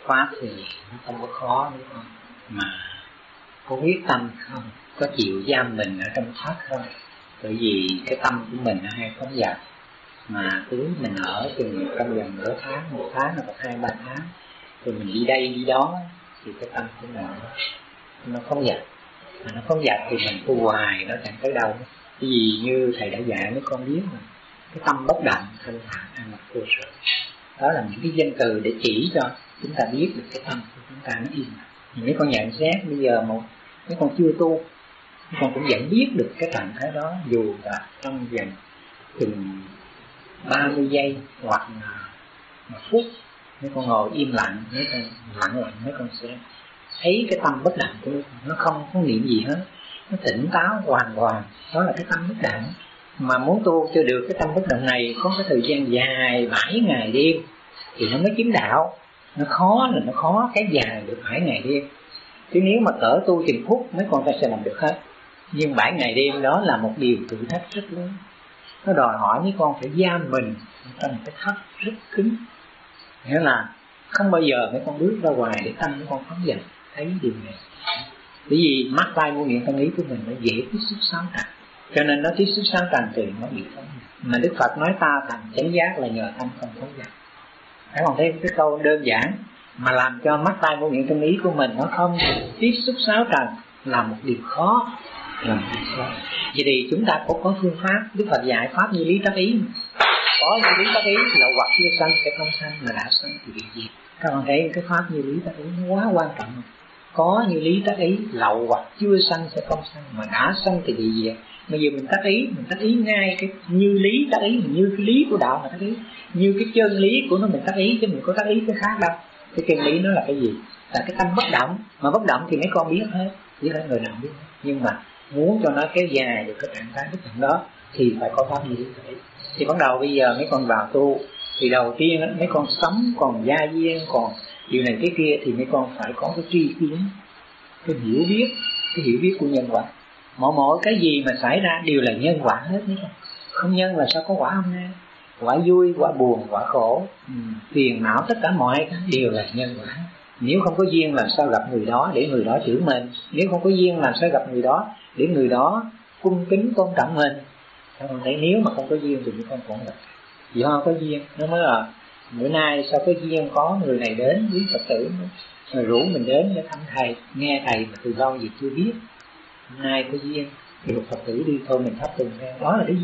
pháp thì nó không có khó đúng không? Mà có quyết tâm không? Có chịu giam mình ở trong pháp không? Bởi vì cái tâm của mình nó hay phóng dật. Mà cứ mình ở chừng trong vòng nửa tháng, một tháng hoặc 2-3 tháng, rồi mình đi đây đi đó thì cái tâm của mình nó phóng dật. Mà nó phóng dật thì mình tu hoài nó chẳng tới đâu. Cái gì như thầy đã dạy mấy con biết mà cái tâm bất động, thanh thản, an mặc vô sự. Đó là những cái danh từ để chỉ cho chúng ta biết được cái tâm của chúng ta nó yên lặng. Mấy con nhận xét bây giờ mấy con chưa tu, mấy con cũng vẫn biết được cái trạng thái đó, dù là trong vòng chừng 30 giây hoặc là 1 phút. Mấy con ngồi im lặng, mấy con lặng, mấy con sẽ thấy cái tâm bất động của nó không có niệm gì hết, nó tỉnh táo hoàn toàn. Đó là cái tâm bất động. Mà muốn tu cho được cái tâm bất động này có cái thời gian dài 7 ngày đêm thì nó mới chứng đạo. Nó khó là nó khó cái dài được 7 ngày đêm. Chứ nếu mà cỡ tu chừng phút mấy con ta sẽ làm được hết. Nhưng 7 ngày đêm đó là một điều thử thách rất lớn. Nó đòi hỏi mấy con phải giam mình trong một cái thất rất cứng. Nghĩa là không bao giờ mấy con bước ra ngoài để tâm mấy con phóng dật thấy điều này. Bởi vì mắt tai mũi miệng tâm lý của mình nó dễ tiếp xúc sáu trần, cho nên nó tiếp xúc sáu trần thì nó bị phóng dật. Mà Đức Phật nói ta thành chánh giác là nhờ tâm không phóng dật. Các bạn thấy cái câu đơn giản mà làm cho mắt tai mũi miệng tâm lý của mình nó không tiếp xúc sáu trần là một điều khó. Vậy thì chúng ta cũng có phương pháp. Đức Phật dạy pháp như lý tác ý. Có như lý tác ý là hoặc chưa sanh sẽ không sanh, mà đã sanh thì bị diệt. Các bạn thấy cái pháp như lý tác ý nó quá quan trọng. Có như lý tác ý lậu hoặc chưa sanh sẽ không sanh, mà đã sanh thì bị diệt. Bây giờ mình tác ý ngay cái như lý tác ý, như cái lý của đạo mà tác ý, như cái chân lý của nó mình tác ý, chứ mình có tác ý cái khác đâu. Cái chân lý nó là cái gì? Là cái tâm bất động. Mà bất động thì mấy con biết hết, với cả người nào biết hết. Nhưng mà muốn cho nó kéo dài được cái trạng thái bất động đó thì phải có pháp như lý tác ý. Thì bắt đầu bây giờ mấy con vào tu thì đầu tiên mấy con sống còn gia duyên, còn điều này cái kia thì mấy con phải có cái tri kiến, cái hiểu biết của nhân quả. Mỗi cái gì mà xảy ra đều là nhân quả hết mấy con. Không nhân là sao có quả không nè? Quả vui, quả buồn, quả khổ, phiền não, tất cả mọi cái đều là nhân quả. Nếu không có duyên làm sao gặp người đó để người đó chữa mình? Nếu không có duyên làm sao gặp người đó để người đó cung kính tôn trọng mình? Các con thấy nếu mà không có duyên thì con cũng gặp. Do có duyên nó mới là bữa nay sao có duyên có người này đến với Phật tử rồi rủ mình đến để thăm thầy, nghe thầy mà từ lâu gì chưa biết. Hôm nay có duyên được Phật tử đi thôi mình thắp tùng theo. Đó là cái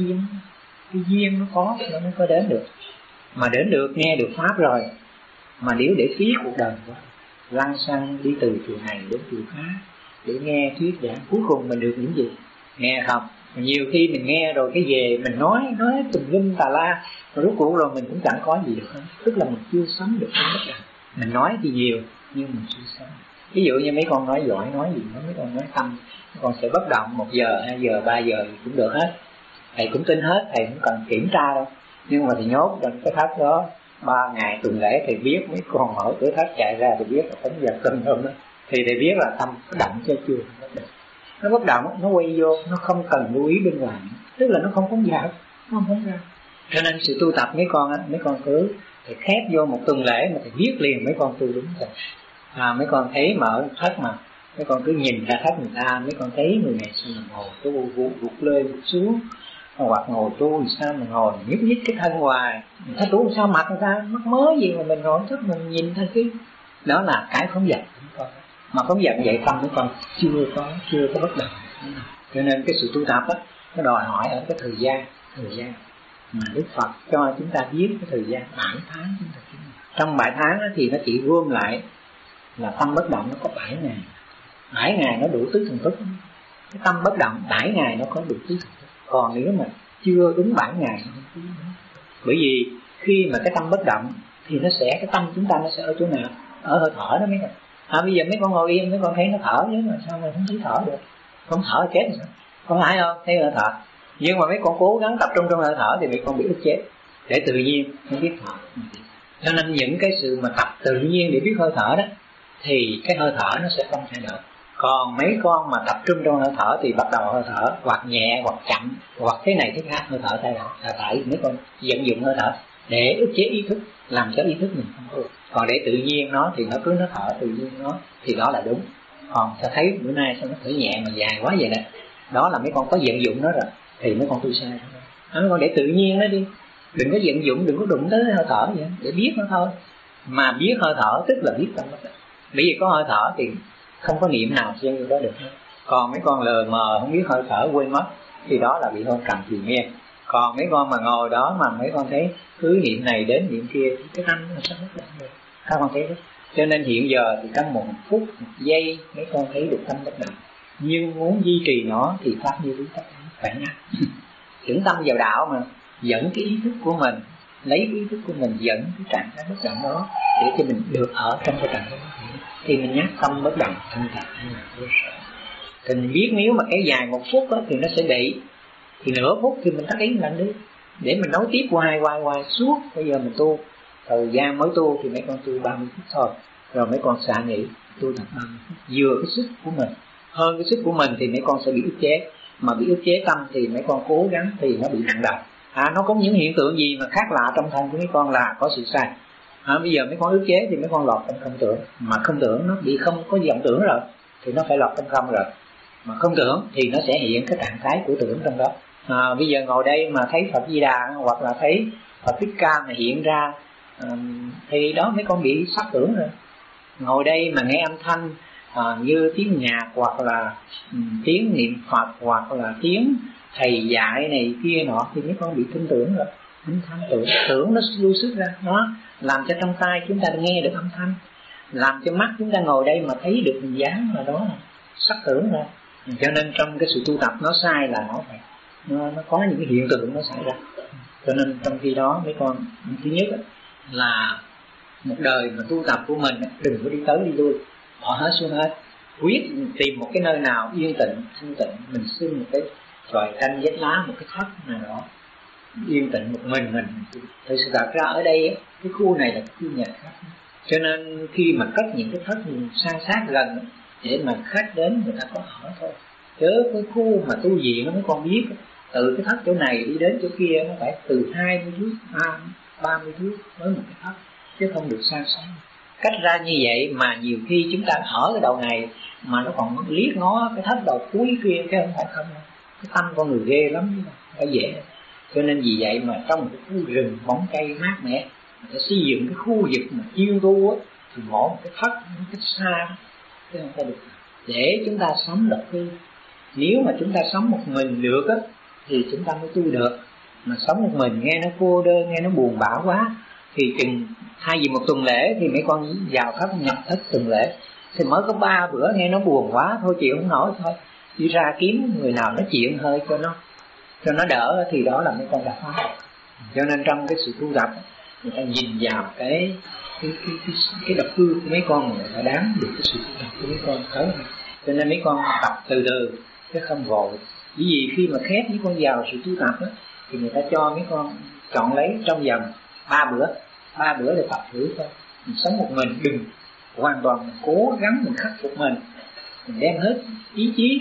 duyên nó có nó mới có đến được. Mà đến được nghe được pháp rồi mà nếu để phí cuộc đời quá, lăn xăng đi từ chùa này đến chùa khác để nghe thuyết giảng, cuối cùng mình được những gì? Nghe không? Nhiều khi mình nghe rồi cái về mình nói tùm lum tà la, rồi rốt cuộc rồi mình cũng chẳng có gì được hết. Tức là mình chưa sống được cái bất động. Mình nói thì nhiều nhưng mình chưa sống. Ví dụ như mấy con nói giỏi nói gì mấy con nói tâm, mấy con sẽ bất động 1 giờ, 2 giờ, 3 giờ thì cũng được hết. Thầy cũng tin hết, thầy cũng cần kiểm tra đâu. Nhưng mà thầy nhốt trong cái thất đó 3 ngày tuần lễ, thầy biết mấy con mở cửa thất chạy ra thì biết là phóng dật tâm hơn đó. Thì thầy biết là tâm có động cho chưa bất động. Nó bất động, nó quay vô, nó không cần lưu ý bên ngoài, tức là nó không phóng dật, nó không phóng ra. Cho nên sự tu tập mấy con cứ thầy khép vô 1 tuần lễ mà thầy viết liền mấy con tu đúng rồi. Mấy con thấy mở thất mà mấy con cứ nhìn ra thất người ta, mấy con thấy người này sao mà ngồi tu vụt lên vụt xuống, hoặc ngồi tu thì sao mà ngồi nhích cái thân hoài, người ta tu sao mặt người ta mắc mớ gì mà mình ngồi thức mình nhìn thôi chứ. Đó là cái phóng dật. Mà phóng dật vậy tâm mấy con chưa có bất động. Cho nên cái sự tu tập đó, nó đòi hỏi ở cái thời gian mà Đức Phật cho chúng ta biết cái thời gian 7 tháng chúng ta chứng. Trong 7 tháng đó thì nó chỉ gom lại là tâm bất động nó có 7 ngày. 7 ngày nó đủ tứ thần túc. Cái tâm bất động 7 ngày nó có đủ tứ thần túc. Còn nếu mà chưa đúng 7 ngày nó không đúng. Bởi vì khi mà cái tâm bất động thì cái tâm chúng ta nó sẽ ở chỗ nào? Ở hơi thở đó mấy con. Bây giờ mấy con ngồi yên mấy con thấy nó thở chứ mà sao mà không thấy thở được? Không thở chết sao? Không phải không? Thấy hơi thở. Nhưng mà mấy con cố gắng tập trung trong hơi thở thì mấy con bị ức chế. Để tự nhiên không biết thở. Cho nên những cái sự mà tập tự nhiên để biết hơi thở đó thì cái hơi thở nó sẽ không thay đổi. Còn mấy con mà tập trung trong hơi thở thì bắt đầu hơi thở hoặc nhẹ hoặc chậm hoặc thế này thế khác hơi thở thay đổi. Là tại mấy con vận dụng hơi thở. để ức chế ý thức, làm cho ý thức mình không được. Còn để tự nhiên nó thì nó cứ nó thở tự nhiên nó thì đó là đúng. Còn ta thấy bữa nay sao nó thở nhẹ mà dài quá vậy nè, đó là mấy con có vận dụng nó rồi thì mấy con tu sai thôi. Mấy con để tự nhiên nó đi, đừng có vận dụng, đừng có đụng tới hơi thở vậy, để biết nó thôi. Mà biết hơi thở tức là biết tâm bất động. Bởi vì có hơi thở thì không có niệm nào xen vô đó được. Còn mấy con lờ mờ không biết hơi thở quên mất thì đó là bị hôn trầm thì nghe. Còn mấy con mà ngồi đó mà mấy con thấy cứ niệm này đến niệm kia thì cái tâm nó sẽ bất động được. Các con thấy đó. Cho nên hiện giờ thì trong 1 phút 1 giây mấy con thấy được tâm bất động. Nhưng muốn duy trì nó thì pháp như lý tắc phải nhắc. Chuyển tâm vào đạo mà dẫn cái ý thức của mình, lấy cái ý thức của mình dẫn cái trạng thái bất động đó để cho mình được ở trong cái trạng thái đó. Thì mình nhắc tâm bất động thanh tịnh thì mình biết nếu mà kéo dài 1 phút đó, thì nó sẽ bị, thì nửa phút thì mình tắt ý mình đi để mình nối tiếp hoài suốt. Bây giờ mình tu thời gian mới tu thì mấy con tu 30 phút thôi, rồi mấy con xả nghỉ tu tập 30 phút, vừa cái sức của mình hơn cái sức của mình thì mấy con sẽ bị ức chế. Mà bị ức chế tâm thì mấy con cố gắng thì nó bị nặng đầu. Nó có những hiện tượng gì mà khác lạ trong thân của mấy con là có sự sai. Bây giờ mấy con ức chế thì mấy con lọt trong không tưởng, mà không tưởng nó bị không có vọng tưởng rồi thì nó phải lọt trong không rồi. Mà không tưởng thì nó sẽ hiện cái trạng thái của tưởng trong đó. Bây giờ ngồi đây mà thấy Phật Di Đà hoặc là thấy Phật Thích Ca mà hiện ra thì đó mấy con bị sắc tưởng rồi. Ngồi đây mà nghe âm thanh như tiếng nhạc hoặc là tiếng niệm Phật hoặc là tiếng thầy dạy này kia nọ thì mấy con bị tin tưởng rồi. Âm thanh tưởng nó lưu xuất ra, nó làm cho trong tai chúng ta nghe được âm thanh, làm cho mắt chúng ta ngồi đây mà thấy được hình dáng là đó là sắc tưởng ra. Cho nên trong cái sự tu tập nó sai là nó có những cái hiện tượng nó xảy ra. Cho nên trong khi đó mấy con thứ nhất là một đời mà tu tập của mình đừng có đi tới đi lui, bỏ hết xuống hết, quyết tìm một cái nơi nào yên tĩnh thanh tịnh, mình xin một cái vài tranh vách lá, một cái thất nào đó yên tĩnh một mình. Thực sự thật ra ở đây cái khu này là cái khu nhà khách, cho nên khi mà cất những cái thất san sát gần để mà khách đến người ta có hỏi thôi. Chứ cái khu mà tu viện nó con biết từ cái thất chỗ này đi đến chỗ kia nó phải từ 20 thước 30 thước với một cái thất, chứ không được san sát cách ra như vậy. Mà nhiều khi chúng ta ở cái đầu này mà nó còn liếc ngó cái thất đầu cuối kia, cái không phải không. Cái tâm con người ghê lắm chứ không phải dễ. Cho nên vì vậy mà trong một cái khu rừng bóng cây mát mẻ, người ta xây dựng cái khu vực mà chuyên tu á, thì mỗi một cái thất nó cách xa chứ không phải được. Để chúng ta sống độc cư. Nếu mà chúng ta sống một mình được á thì chúng ta mới tu được. Mà sống một mình nghe nó cô đơn, nghe nó buồn bã quá thì chừng thay vì 1 tuần lễ thì mấy con vào thất nhập thất tuần lễ thì mới có 3 bữa nghe nó buồn quá thôi, chịu không nổi thôi, đi ra kiếm người nào nói chuyện hơi cho nó đỡ thì đó là mấy con đã phá. Cho nên trong cái sự tu tập người ta nhìn vào cái độc cư của mấy con, người ta đáng được cái sự tu tập của mấy con tới. Cho nên mấy con tập từ từ chứ không vội. Bởi vì khi mà khép mấy con vào sự tu tập đó, thì người ta cho mấy con chọn lấy trong vòng 3 bữa để tập thử thôi. Mình sống một mình, đừng hoàn toàn mình cố gắng mình khắc phục mình đem hết ý chí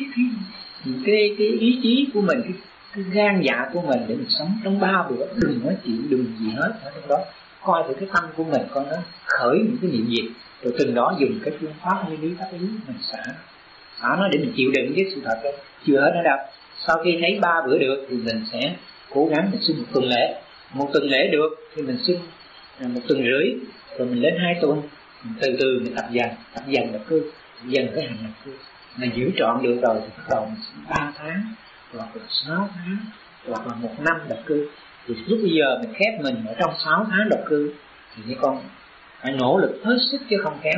cái ý chí của mình, cái gan dạ của mình để mình sống trong 3 bữa, đừng nói chuyện đừng gì hết ở trong đó. Coi thử cái tâm của mình coi nó khởi những cái niệm gì, rồi từng đó dùng cái phương pháp như lý pháp lý mình xả nó để mình chịu đựng với sự thật đó. Chưa hết nữa đâu. Sau khi thấy 3 bữa được thì mình sẽ cố gắng mình xin 1 tuần lễ. 1 tuần lễ được thì mình xin 1 tuần rưỡi, rồi mình lên 2 tuần. Mình từ từ mình tập dần độc cư, dần cái hành độc cư. Mà giữ trọn được rồi thì bắt đầu mình xin 3 tháng, hoặc là 6 tháng, hoặc là 1 năm độc cư. Thì lúc bây giờ mình khép mình ở trong 6 tháng độc cư thì mấy con phải nỗ lực hết sức, chứ không khéo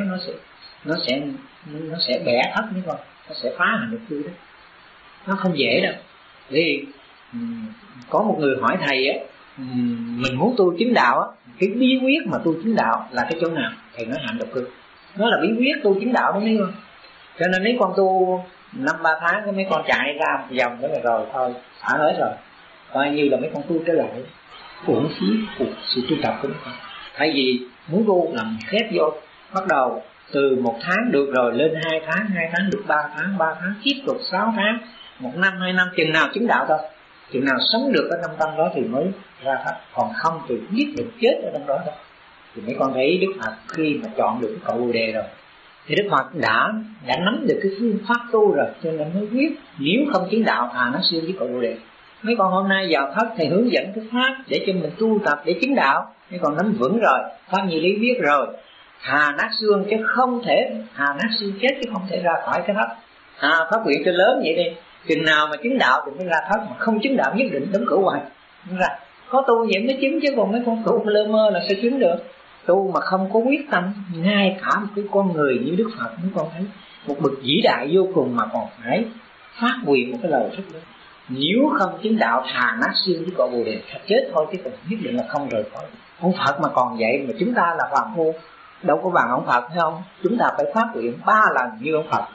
nó sẽ bẻ thất mấy con, nó sẽ phá hành độc cư đó. Nó không dễ đâu. Vì có một người hỏi thầy á, mình muốn tu chính đạo á, cái bí quyết mà tu chính đạo là cái chỗ nào? Thầy nói hành độc cư. Nó là bí quyết tu chính đạo đó mấy con. Cho nên mấy con tu 5-3 tháng cái mấy con chạy ra một vòng đó là rồi thôi, xả hết rồi. Coi như là mấy con tu trở lại uổng phí cuộc sự tu tập của mấy con. Tại vì muốn tu làm khép vô, bắt đầu từ 1 tháng được rồi lên 2 tháng, 2 tháng được 3 tháng, 3 tháng tiếp tục 6 tháng, 1 năm, 2 năm, chừng nào chứng đạo thôi. chừng nào sống được ở trong tâm đó thì mới ra thoát, còn không thì nhất định chết ở trong đó thôi. Thì mấy con thấy Đức Phật khi mà chọn được cái cội Bồ đề rồi thì Đức Phật đã nắm được cái phương pháp tu rồi, cho nên mới biết nếu không chứng đạo thà nó siêu với cội Bồ đề. Mấy con hôm nay vào thất thầy hướng dẫn cái pháp để cho mình tu tập để chứng đạo, mấy con nắm vững rồi, pháp như lý biết rồi, thà nát xương chứ không thể, thà nát xương chết chứ không thể ra khỏi cái thất. Phát nguyện cho lớn vậy đi, chừng nào mà chứng đạo thì mới ra thất, mà không chứng đạo nhất định đóng cửa hoài. Ra có tu vậy mới chứng, chứ còn mấy con tu lơ mơ là sao chứng được. Tu mà không có quyết tâm, ngay cả một cái con người như Đức Phật mấy con thấy một bậc vĩ đại vô cùng mà còn phải phát nguyện một cái lời rất lớn. Nếu không chứng đạo thà nát xương với cội Bồ đề, thật chết thôi, chứ còn nhất định là không rời khỏi. Ông Phật mà còn vậy mà chúng ta là phàm phu, đâu có bằng ông Phật phải không? Chúng ta phải phát nguyện 3 lần như ông Phật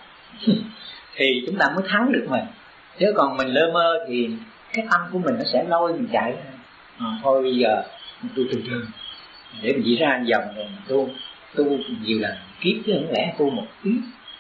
thì chúng ta mới thắng được mình. Chứ còn mình lơ mơ thì cái tâm của mình nó sẽ lôi mình chạy. Thôi bây giờ tôi từ từ để mình chỉ ra một vòng rồi tu nhiều lần kiếp, chứ không lẽ tu một kiếp.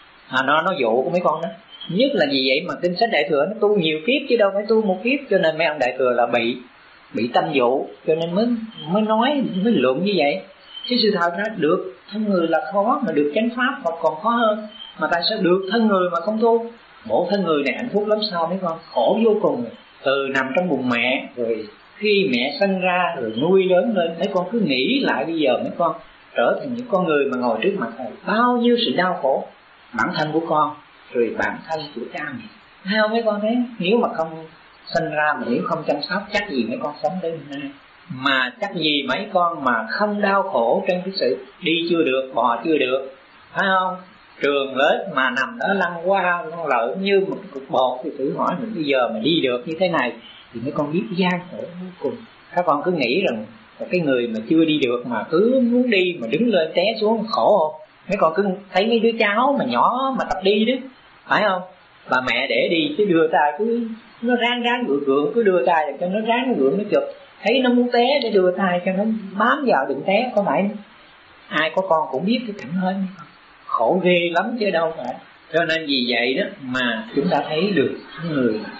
Nó dụ của mấy con đó. Nhất là vì vậy mà kinh sách Đại Thừa nó tu nhiều kiếp chứ đâu phải tu một kiếp, cho nên mấy ông Đại Thừa là bị tâm dụ, cho nên mới nói, mới luận như vậy. Chứ sự thật ra được thân người là khó, mà được chánh pháp hoặc còn khó hơn. Mà tại sao được thân người mà không tu? Bộ thân người này hạnh phúc lắm sao mấy con, khổ vô cùng. Từ nằm trong bụng mẹ, rồi khi mẹ sinh ra rồi nuôi lớn lên, mấy con cứ nghĩ lại bây giờ mấy con trở thành những con người mà ngồi trước mặt này, bao nhiêu sự đau khổ, bản thân của con rồi bản thân của cha mẹ, thấy không mấy con thấy? Nếu mà không sinh ra mà nếu không chăm sóc, chắc gì mấy con sống đến hôm nay. Mà chắc gì mấy con mà không đau khổ trên cái sự đi chưa được, bò chưa được, phải không? Trường lớp mà nằm đó lăn qua con lỡ như một cái cục bột, thì thử hỏi mình bây giờ mà đi được như thế này thì mấy con biết gian khổ vô cùng. Các con cứ nghĩ rằng một cái người mà chưa đi được mà cứ muốn đi mà đứng lên té xuống khổ không? Mấy con cứ thấy mấy đứa cháu mà nhỏ mà tập đi đó, phải không? Bà mẹ để đi chứ đưa tay cứ nó ráng gượng cứ đưa tay cho nó ráng gượng nó chụp, thấy nó muốn té để đưa tay cho nó bám vào đừng té. Có phải ai có con cũng biết cái cảnh hết, khổ ghê lắm chứ đâu phải. Cho nên vì vậy đó mà chúng ta thấy được người là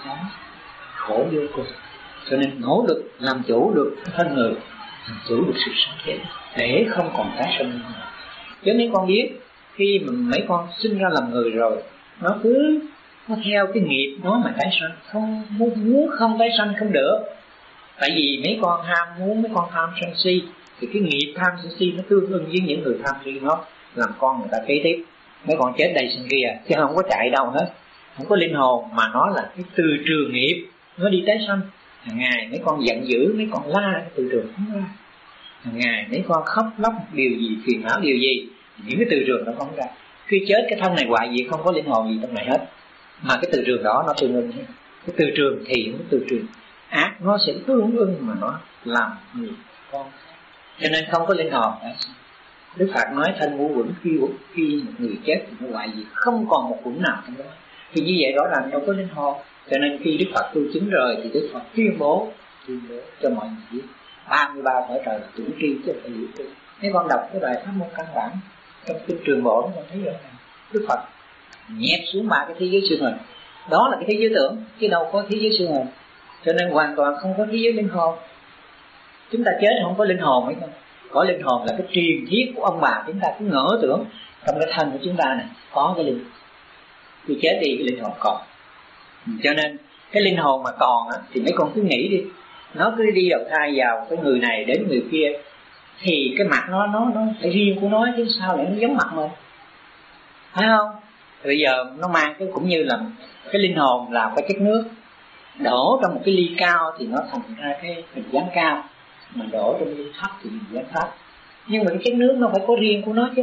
khổ vô cùng. Cho nên nỗ lực làm chủ được thân người, làm chủ được sự sống chết để không còn tái sinh nữa. Chứ mấy con biết khi mà mấy con sinh ra làm người rồi, nó cứ nó theo cái nghiệp nó mà tái sinh, không muốn không tái sinh không được. Tại vì mấy con ham muốn, mấy con tham sân si, thì cái nghiệp tham sân si nó tương ưng với những người tham si, nó làm con người ta kế tiếp. Mấy con chết đây sinh kia chứ không có chạy đâu hết, không có linh hồn, mà nó là cái từ trường nghiệp, nó đi tái sinh. Hàng ngày mấy con giận dữ, mấy con la cái từ trường không ra. Hàng ngày mấy con khóc lóc điều gì, phiền não điều gì, những cái từ trường nó không ra. Khi chết cái thân này hoài gì, không có linh hồn gì trong này hết, mà cái từ trường đó nó tương ưng. Cái từ trường thiện, cái từ trường ác nó sẽ tương ưng mà nó làm người con. Cho nên không có linh hồn. Đức Phật nói thân ngũ quẩn khi một người chết thì nó hoài gì, không còn một quẩn nào trong đó. Thì như vậy rõ ràng đâu có linh hồn. Cho nên khi Đức Phật tu chứng rồi thì Đức Phật tuyên bố cho mọi người biết 33 cõi trời là chủ tri chứ không phải hữu tri. Nếu con đọc cái bài pháp môn căn bản trong kinh Trường Bộ con thấy rõ ràng Đức Phật nhét xuống 3 cái thế giới siêu hình. Đó là cái thế giới tưởng chứ đâu có thế giới siêu hình. Cho nên hoàn toàn không có thế giới linh hồn. Chúng ta chết không có linh hồn mấy con. Có linh hồn là cái truyền thuyết của ông bà, chúng ta cứ ngỡ tưởng trong cái thân của chúng ta này có cái linh. Khi chết đi cái linh hồn còn. Cho nên cái linh hồn mà còn á, thì mấy con cứ nghĩ đi, nó cứ đi đầu thai vào cái người này đến người kia, thì cái mặt nó phải riêng của nó chứ sao lại nó giống mặt mình, phải không? Bây giờ nó mang cái cũng như là cái linh hồn là cái chất nước đổ trong một cái ly cao thì nó thành ra cái hình dáng cao, mà đổ trong ly thấp thì hình dáng thấp. Nhưng mà cái chất nước nó phải có riêng của nó chứ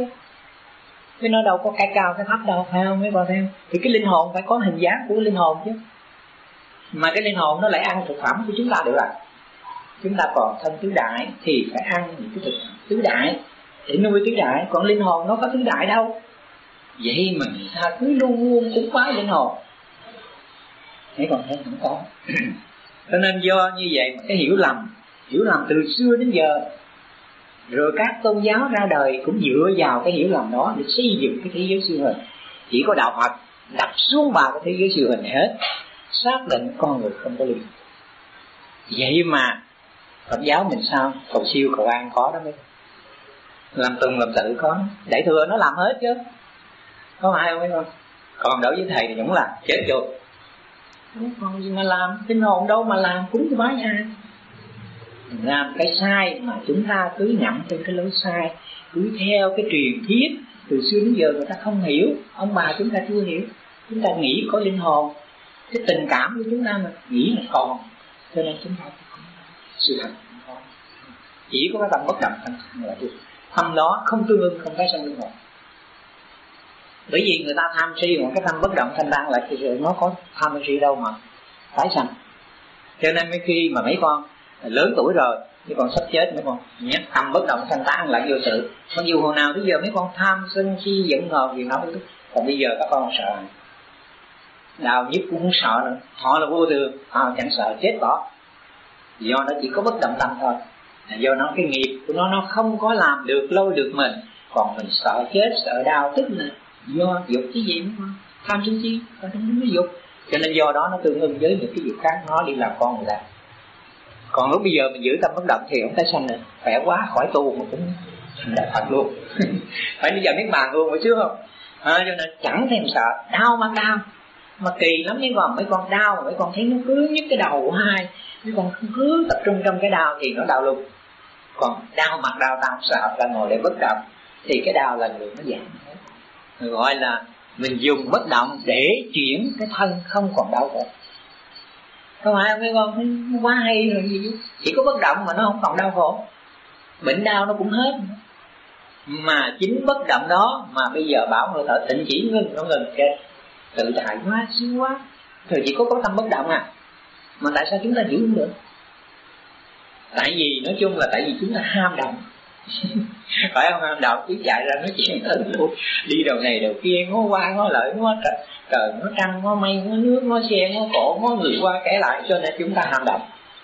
nó đâu có cái cao cái thấp đâu, phải không mấy con thấy không? Thì cái linh hồn phải có hình dáng của linh hồn chứ. Mà cái linh hồn nó lại ăn thực phẩm của chúng ta được à? Chúng ta còn thân tứ đại thì phải ăn những cái thực phẩm tứ đại để nuôi tứ đại, còn linh hồn nó có tứ đại đâu. Vậy mà người ta cứ luôn luôn cúng bái linh hồn, mấy con thấy không có. Cho nên do như vậy mà cái hiểu lầm từ xưa đến giờ, rồi các tôn giáo ra đời cũng dựa vào cái hiểu lầm đó để xây dựng cái thế giới siêu hình. Chỉ có đạo Phật đặt xuống 3 cái thế giới siêu hình này hết, xác định con người không có linh. Vậy mà Phật giáo mình sao? Cầu siêu cầu an có đó mấy. Làm tuần làm tự có. Đại thừa nó làm hết chứ, có ai không mấy con? Còn đối với thầy thì cũng làm chết rồi. Không còn gì mà làm, tinh hồn đâu mà làm, cúng cho bái ai. Làm cái sai mà chúng ta cứ nhậm trên cái lối sai, cứ theo cái truyền thuyết từ xưa đến giờ người ta không hiểu, ông bà chúng ta chưa hiểu. Chúng ta nghĩ có linh hồn, cái tình cảm của chúng ta mà nghĩ là còn, cho nên chúng ta sự thật không có. Chỉ có cái tâm bất động thanh thản là được. Tâm đó không tương ưng, không tái sanh luân hồi. Bởi vì người ta tham si mà cái tâm bất động thanh thản lại thì nó có tham si đâu mà tái sanh. Cho nên mấy khi mà mấy con lớn tuổi rồi, mấy con sắp chết, mấy con nhắc tâm bất động thanh thản lại vô sự. Mặc dù hồi nào tới giờ mấy con tham sân si giận hờn gì nói, còn bây giờ các con sợ, đau nhức cũng không sợ nữa. Họ là vô thường, họ chẳng sợ chết bỏ. Do nó chỉ có bất động tâm thôi, do nó cái nghiệp của nó không có làm được lôi được mình. Còn mình sợ chết, sợ đau tức là do dục cái gì nữa, tham sân si ở trong cái dục. Cho nên do đó nó tương ưng với những cái dục khác, nó đi làm con người ta. Còn lúc bây giờ mình giữ tâm bất động thì không tái sanh nữa, khỏe quá khỏi tu mà cũng thành đại Phật luôn. Phải bây giờ biết bàn luôn phải chứ không? Cho nên chẳng thèm sợ, đau mà đau. Mà kỳ lắm mấy con đau mà mấy con thấy nó cứ nhức cái đầu hai, mấy con cứ tập trung trong cái đau thì nó đau luôn. Còn đau mặt đau ta không sợ, ta ngồi để bất động thì cái đau lần lượt nó giảm. Gọi là mình dùng bất động để chuyển cái thân không còn đau khổ. Không phải không mấy con thấy nó quá hay rồi gì chứ. Chỉ có bất động mà nó không còn đau khổ, bệnh đau nó cũng hết. Mà chính bất động đó mà bây giờ bảo người thợ tịnh chỉ ngưng, nó ngừng kìa, tự đại quá, xíu quá. Rồi chỉ có tâm bất động à. Mà tại sao chúng ta giữ không được? Tại vì nói chung là tại vì chúng ta ham động. Phải không? Ham động cứ chạy ra nói chuyện tới luôn, đi đầu này đầu kia, ngó qua ngó lại, ngó trời, ngó trăng, ngó mây, ngó nước, ngó xe, ngó cổ, ngó người qua kể lại, cho nên chúng ta ham động.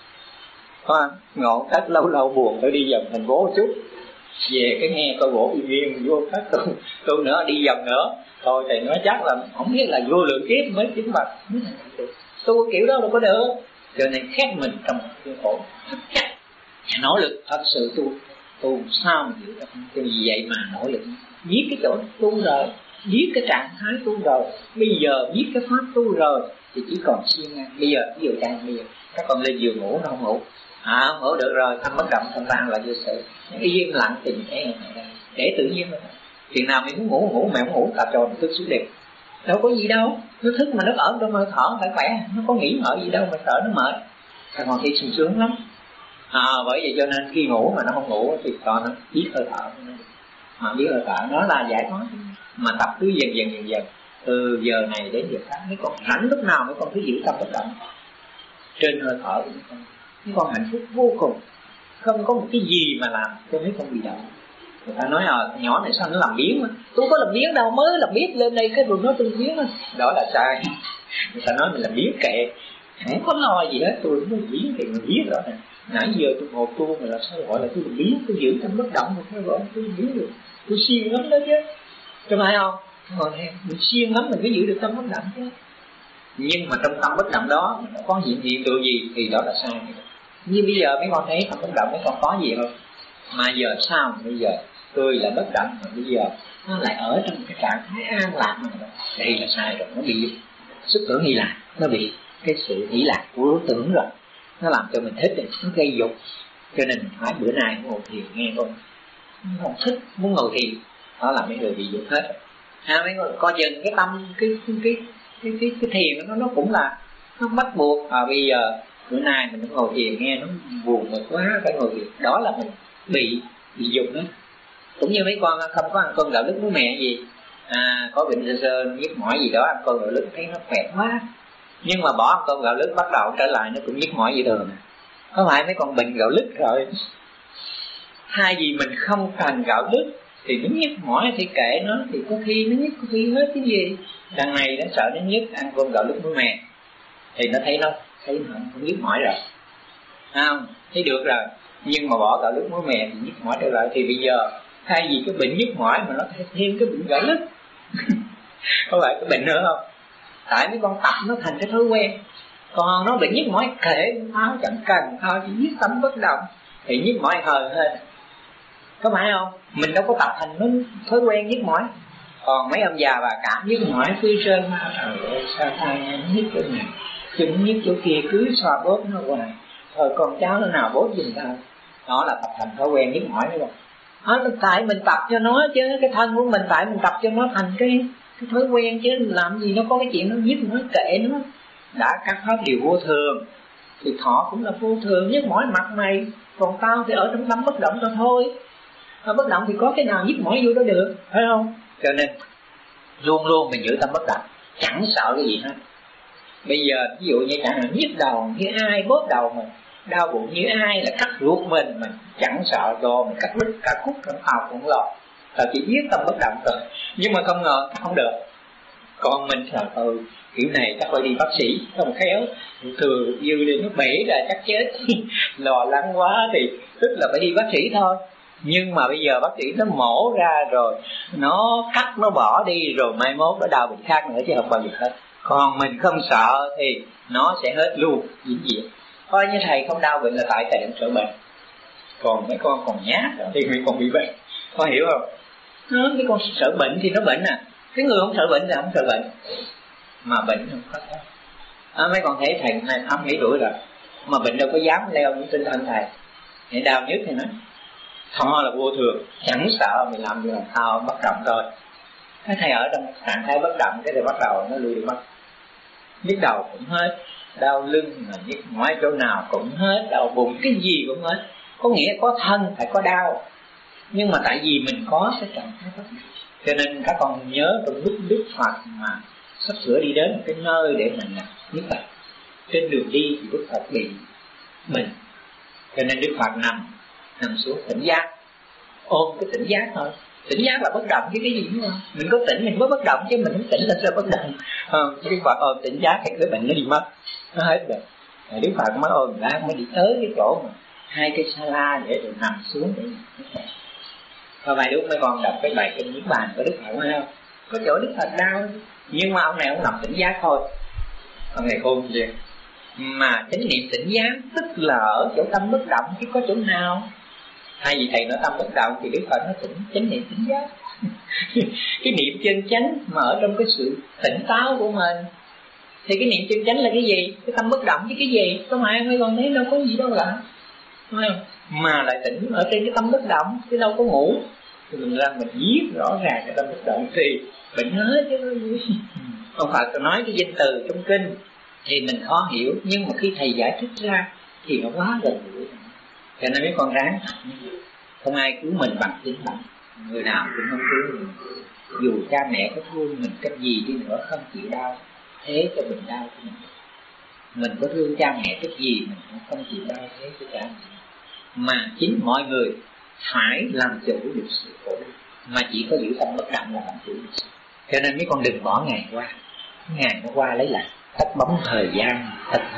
Ngộ cách lâu lâu buồn tôi đi vòng thành phố một chút, về cái nghe coi gỗ yên yên vô cách tu nữa đi vòng nữa thôi thì nói chắc là không biết là vô lượng kiếp mới chứng mặt tu kiểu đó đâu có được. Cho nên khép mình trong cái khổ thật chắc, nỗ lực thật sự tu sao mà hiểu được. Cho vì vậy mà nỗ lực biết cái chỗ tu rồi, biết cái trạng thái tu rồi, bây giờ biết cái pháp tu rồi thì chỉ còn siêng ngang. Bây giờ ví dụ bây giờ các con lên giường ngủ nó không ngủ, không ngủ được rồi, tâm bất động thanh thản là vô sự, im lặng tìm thấy để tự nhiên thôi. Chừng nào mày muốn ngủ mày không ngủ, cà tròn thức xuống đẹp, đâu có gì đâu. Nó thức mà nó ở trong hơi thở phải khỏe, nó có nghĩ ngợi gì đâu mà sợ nó mệt. Còn khi sung sướng lắm. Bởi vậy cho nên khi ngủ mà nó không ngủ thì cho nó biết hơi thở. Mà biết hơi thở nó là giải thoát. Mà tập cứ dần từ giờ này đến giờ khác, mấy con rảnh lúc nào mấy con cứ giữ tâm bất động trên hơi thở của mấy con hạnh phúc vô cùng, không có một cái gì mà làm cho mấy con bị động. Người ta nói nhỏ này sao nó làm biếng mà tôi có làm biếng đâu, mới làm biếng lên đây cái rồi nói tôi biếng đó là sai. Người ta nói mình làm biếng kệ, không có lo gì hết, tôi muốn biếng thì mình biếng đó nè. Nãy giờ tôi ngồi tu mà làm sao gọi là tôi làm biếng, tôi giữ tâm bất động mà sao gọi tôi làm biếng được, tôi siêng lắm đó chứ, có phải không? Mình siêng lắm mình mới giữ được tâm bất động chứ. Nhưng mà trong tâm bất động đó nó có hiện tượng gì thì đó là sai. Như bây giờ mấy con thấy tâm bất động mấy con có gì không? Mà giờ sao bây giờ tôi là bất động mà bây giờ nó lại ở trong cái trạng thái an lạc mà đây là sai rồi, nó bị sức tưởng hy lạc, nó bị cái sự hỷ lạc của tưởng rồi, nó làm cho mình thích rồi, nó gây dục. Cho nên phải bữa nay ngồi thiền nghe con không thích muốn ngồi thiền, đó là mấy người bị dục hết. Mấy người coi chừng cái tâm cái thiền nó cũng là nó bắt buộc. Bây giờ bữa nay mình ngồi thiền nghe nó buồn mệt quá phải ngồi thiền, đó là mình bị dục đó. Cũng như mấy con không có ăn cơm gạo lứt muối mè gì, có bệnh sơ nhức mỏi gì đó, ăn cơm gạo lứt thấy nó khỏe quá, nhưng mà bỏ ăn cơm gạo lứt bắt đầu trở lại nó cũng nhức mỏi như thường. Có phải mấy con bệnh gạo lứt rồi, hai gì mình không cần gạo lứt thì nó nhức mỏi thì kệ nó, thì có khi nó nhức có khi hết cái gì. Đằng này nó sợ nó nhức, ăn cơm gạo lứt muối mè thì nó thấy nó không nhức mỏi rồi, không thấy được rồi. Nhưng mà bỏ gạo lứt muối mè thì nhức mỏi trở lại, thì bây giờ thay vì cái bệnh nhức mỏi mà nó thêm cái bệnh gạo lứt có phải cái bệnh nữa không? Tại mấy con tập nó thành cái thói quen, Còn nó bị nhức mỏi kệ nó, chẳng cần thôi, chỉ biết tâm bất động thì nhức mỏi hời hết, có phải không? Mình đâu có tập thành nó thói quen nhức mỏi. Còn mấy ông già bà cảm nhức mỏi phía trên, trời ơi sao tay nhức chỗ này, chân nhức chỗ kia, cứ xoa bóp nó hoài. Thôi con cháu nó nào bóp giùm tao. Đó là tập thành thói quen nhức mỏi đấy không? Tại mình tập cho nó chứ, cái thân của mình tại mình tập cho nó thành cái thói quen chứ, làm gì nó có cái chuyện nó nhức nó kệ nó. Đã các pháp đều vô thường thì thọ cũng là vô thường, nhức mỏi mặt mày. Còn tao thì ở trong tâm bất động cho thôi. Bất động thì có cái nào nhức mỏi vô đó được, phải không? Cho nên luôn luôn mình giữ tâm bất động, chẳng sợ cái gì hết. Bây giờ ví dụ như chẳng hạn nhức đầu như ai, bóp đầu mình, đau bụng như ai, là cắt ruột mình chẳng sợ rồi, mình cắt đứt cả khúc trong hào cũng lo. Là chỉ biết tâm bất động rồi. Nhưng mà không ngờ không được. Còn mình sợ kiểu này chắc phải đi bác sĩ, không khéo thừa dư lên nó bể ra chắc chết. Lo lắng quá thì tức là phải đi bác sĩ thôi. Nhưng mà bây giờ bác sĩ nó mổ ra rồi, nó cắt nó bỏ đi rồi, mai mốt nó đau bệnh khác nữa chứ không bao giờ hết. Còn mình không sợ thì nó sẽ hết luôn, vĩnh viễn. Coi như thầy không đau bệnh là tại thầy đang sợ bệnh. Còn mấy con còn nhát thì mấy con bị bệnh, có hiểu không? Mấy con sợ bệnh thì nó bệnh à. Cái người không sợ bệnh thì không sợ bệnh, mà bệnh không có thôi. Mấy con thấy thầy này mấy tuổi rồi mà bệnh đâu có dám leo những tinh thần thầy. Để đau nhất thì nói thọ là vô thường, chẳng sợ, mình làm gì làm sao bất động thôi. Cái thầy ở trong trạng thái bất động, cái thầy bắt đầu nó lùi mất. Nhức đầu cũng hết, đau lưng mà nhức mỏi chỗ nào cũng hết, đau bụng cái gì cũng hết. Có nghĩa có thân phải có đau, nhưng mà tại vì mình có cái trạng thái bất động. Cho nên các con nhớ trong lúc Đức Phật mà sắp sửa đi đến một cái nơi để mình làm nhất là trên đường đi thì Đức Phật bị bệnh, cho nên Đức Phật nằm xuống tỉnh giác, ôm cái tỉnh giác thôi. Tỉnh giác là bất động chứ cái gì nữa. Mình có tỉnh mình mới bất động, chứ mình không tỉnh là sao bất động. Đức Phật ôm tỉnh giác thì cái bệnh nó đi mất, nó hết rồi. Đức Phật mới ôm ra mới đi tới cái chỗ mà 2 cây sa la để rồi nằm xuống để. Và vài lúc mấy con đọc cái bài kinh Niết Bàn của Đức Phật phải không? Có chỗ Đức Phật đau, nhưng mà ông này ông nằm tỉnh giác thôi. Ông này khôn gì? Mà chánh niệm tỉnh giác tức là ở chỗ tâm bất động chứ có chỗ nào. Thay vì thầy nói tâm bất động thì Đức Phật nói chánh niệm tỉnh giác. Cái niệm chân chánh mà ở trong cái sự tỉnh táo của mình. Thì cái niệm chân chánh là cái gì? Cái tâm bất động chứ cái gì? Có phải mấy con thấy đâu có gì đâu lạ, đúng không? Mà lại tỉnh ở trên cái tâm bất động chứ đâu có ngủ. Thì mình ra mình viết rõ ràng cái tâm bất động thì bệnh hết chứ có gì. Ông Phật nói cái danh từ trong kinh thì mình khó hiểu, nhưng mà khi thầy giải thích ra thì nó quá gần gũi. Cho nên mấy con ráng không ai cứu mình bằng chính mình, người nào cũng không cứu mình. Dù cha mẹ có thương mình cách gì đi nữa không chịu đau, thế cho mình đau của mình có thương cha mẹ cách gì mình cũng không chịu đau thế cho cha mẹ. Mà chính mọi người phải làm chủ được sự khổ, mà chỉ có giữ tâm bất động là làm chủ được sự. Cho nên mấy con đừng bỏ ngày qua, ngày nó qua lấy lại. Tắt bóng thời gian,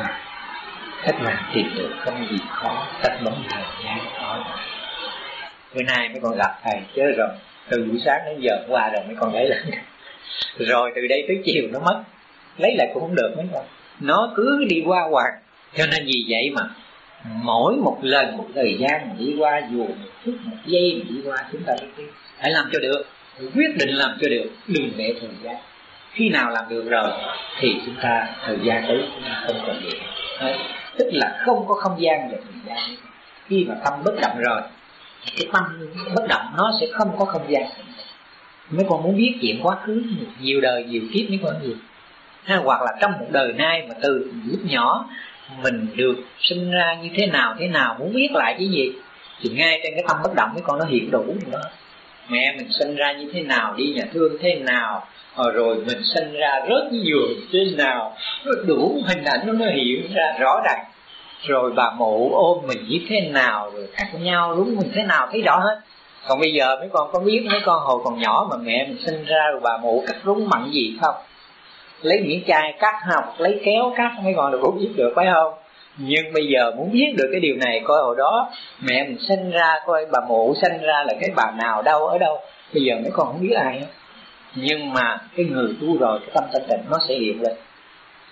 tắt mà tìm được không gì khó, tắt bóng thời gian khó. Bữa nay mấy con gặp thầy chứ rồi từ buổi sáng đến giờ qua rồi mấy con lấy lại. Rồi từ đây tới chiều nó mất, lấy lại cũng không được mấy con. Nó cứ đi qua hoài. Cho nên vì vậy mà mỗi một lần một thời gian mình đi qua, dù một phút một giây mình đi qua, chúng ta phải làm cho được, quyết định làm cho được, đừng để thời gian. Khi nào làm được rồi thì chúng ta thời gian ấy chúng ta không còn gì. Tức là không có không gian và thời gian. Khi mà tâm bất động rồi, cái tâm bất động nó sẽ không có không gian. Mấy con muốn biết chuyện quá khứ nhiều đời nhiều kiếp mấy con gì, hoặc là trong một đời nay mà từ lúc nhỏ mình được sinh ra như thế nào, muốn biết lại cái gì thì ngay trên cái tâm bất động mấy con nó hiện đủ đó. Mẹ mình sinh ra như thế nào, đi nhà thương thế nào, rồi mình sinh ra rớt cái giường thế nào, đủ hình ảnh nó hiện ra rõ ràng. Rồi bà mụ ôm mình như thế nào, rồi cắt nhau đúng mình thế nào, thấy rõ hết. Còn bây giờ mấy con có biết mấy con hồi còn nhỏ mà mẹ mình sinh ra rồi bà mụ cắt rúng mặn gì không? Lấy miếng chai cắt học, lấy kéo cắt, mấy con đều cũng biết được phải không? Nhưng bây giờ muốn biết được cái điều này, coi hồi đó mẹ mình sinh ra, coi bà mụ sinh ra là cái bà nào đâu ở đâu, bây giờ mấy con không biết ai hết. Nhưng mà cái người tu rồi cái tâm thanh tịnh nó sẽ hiện lên.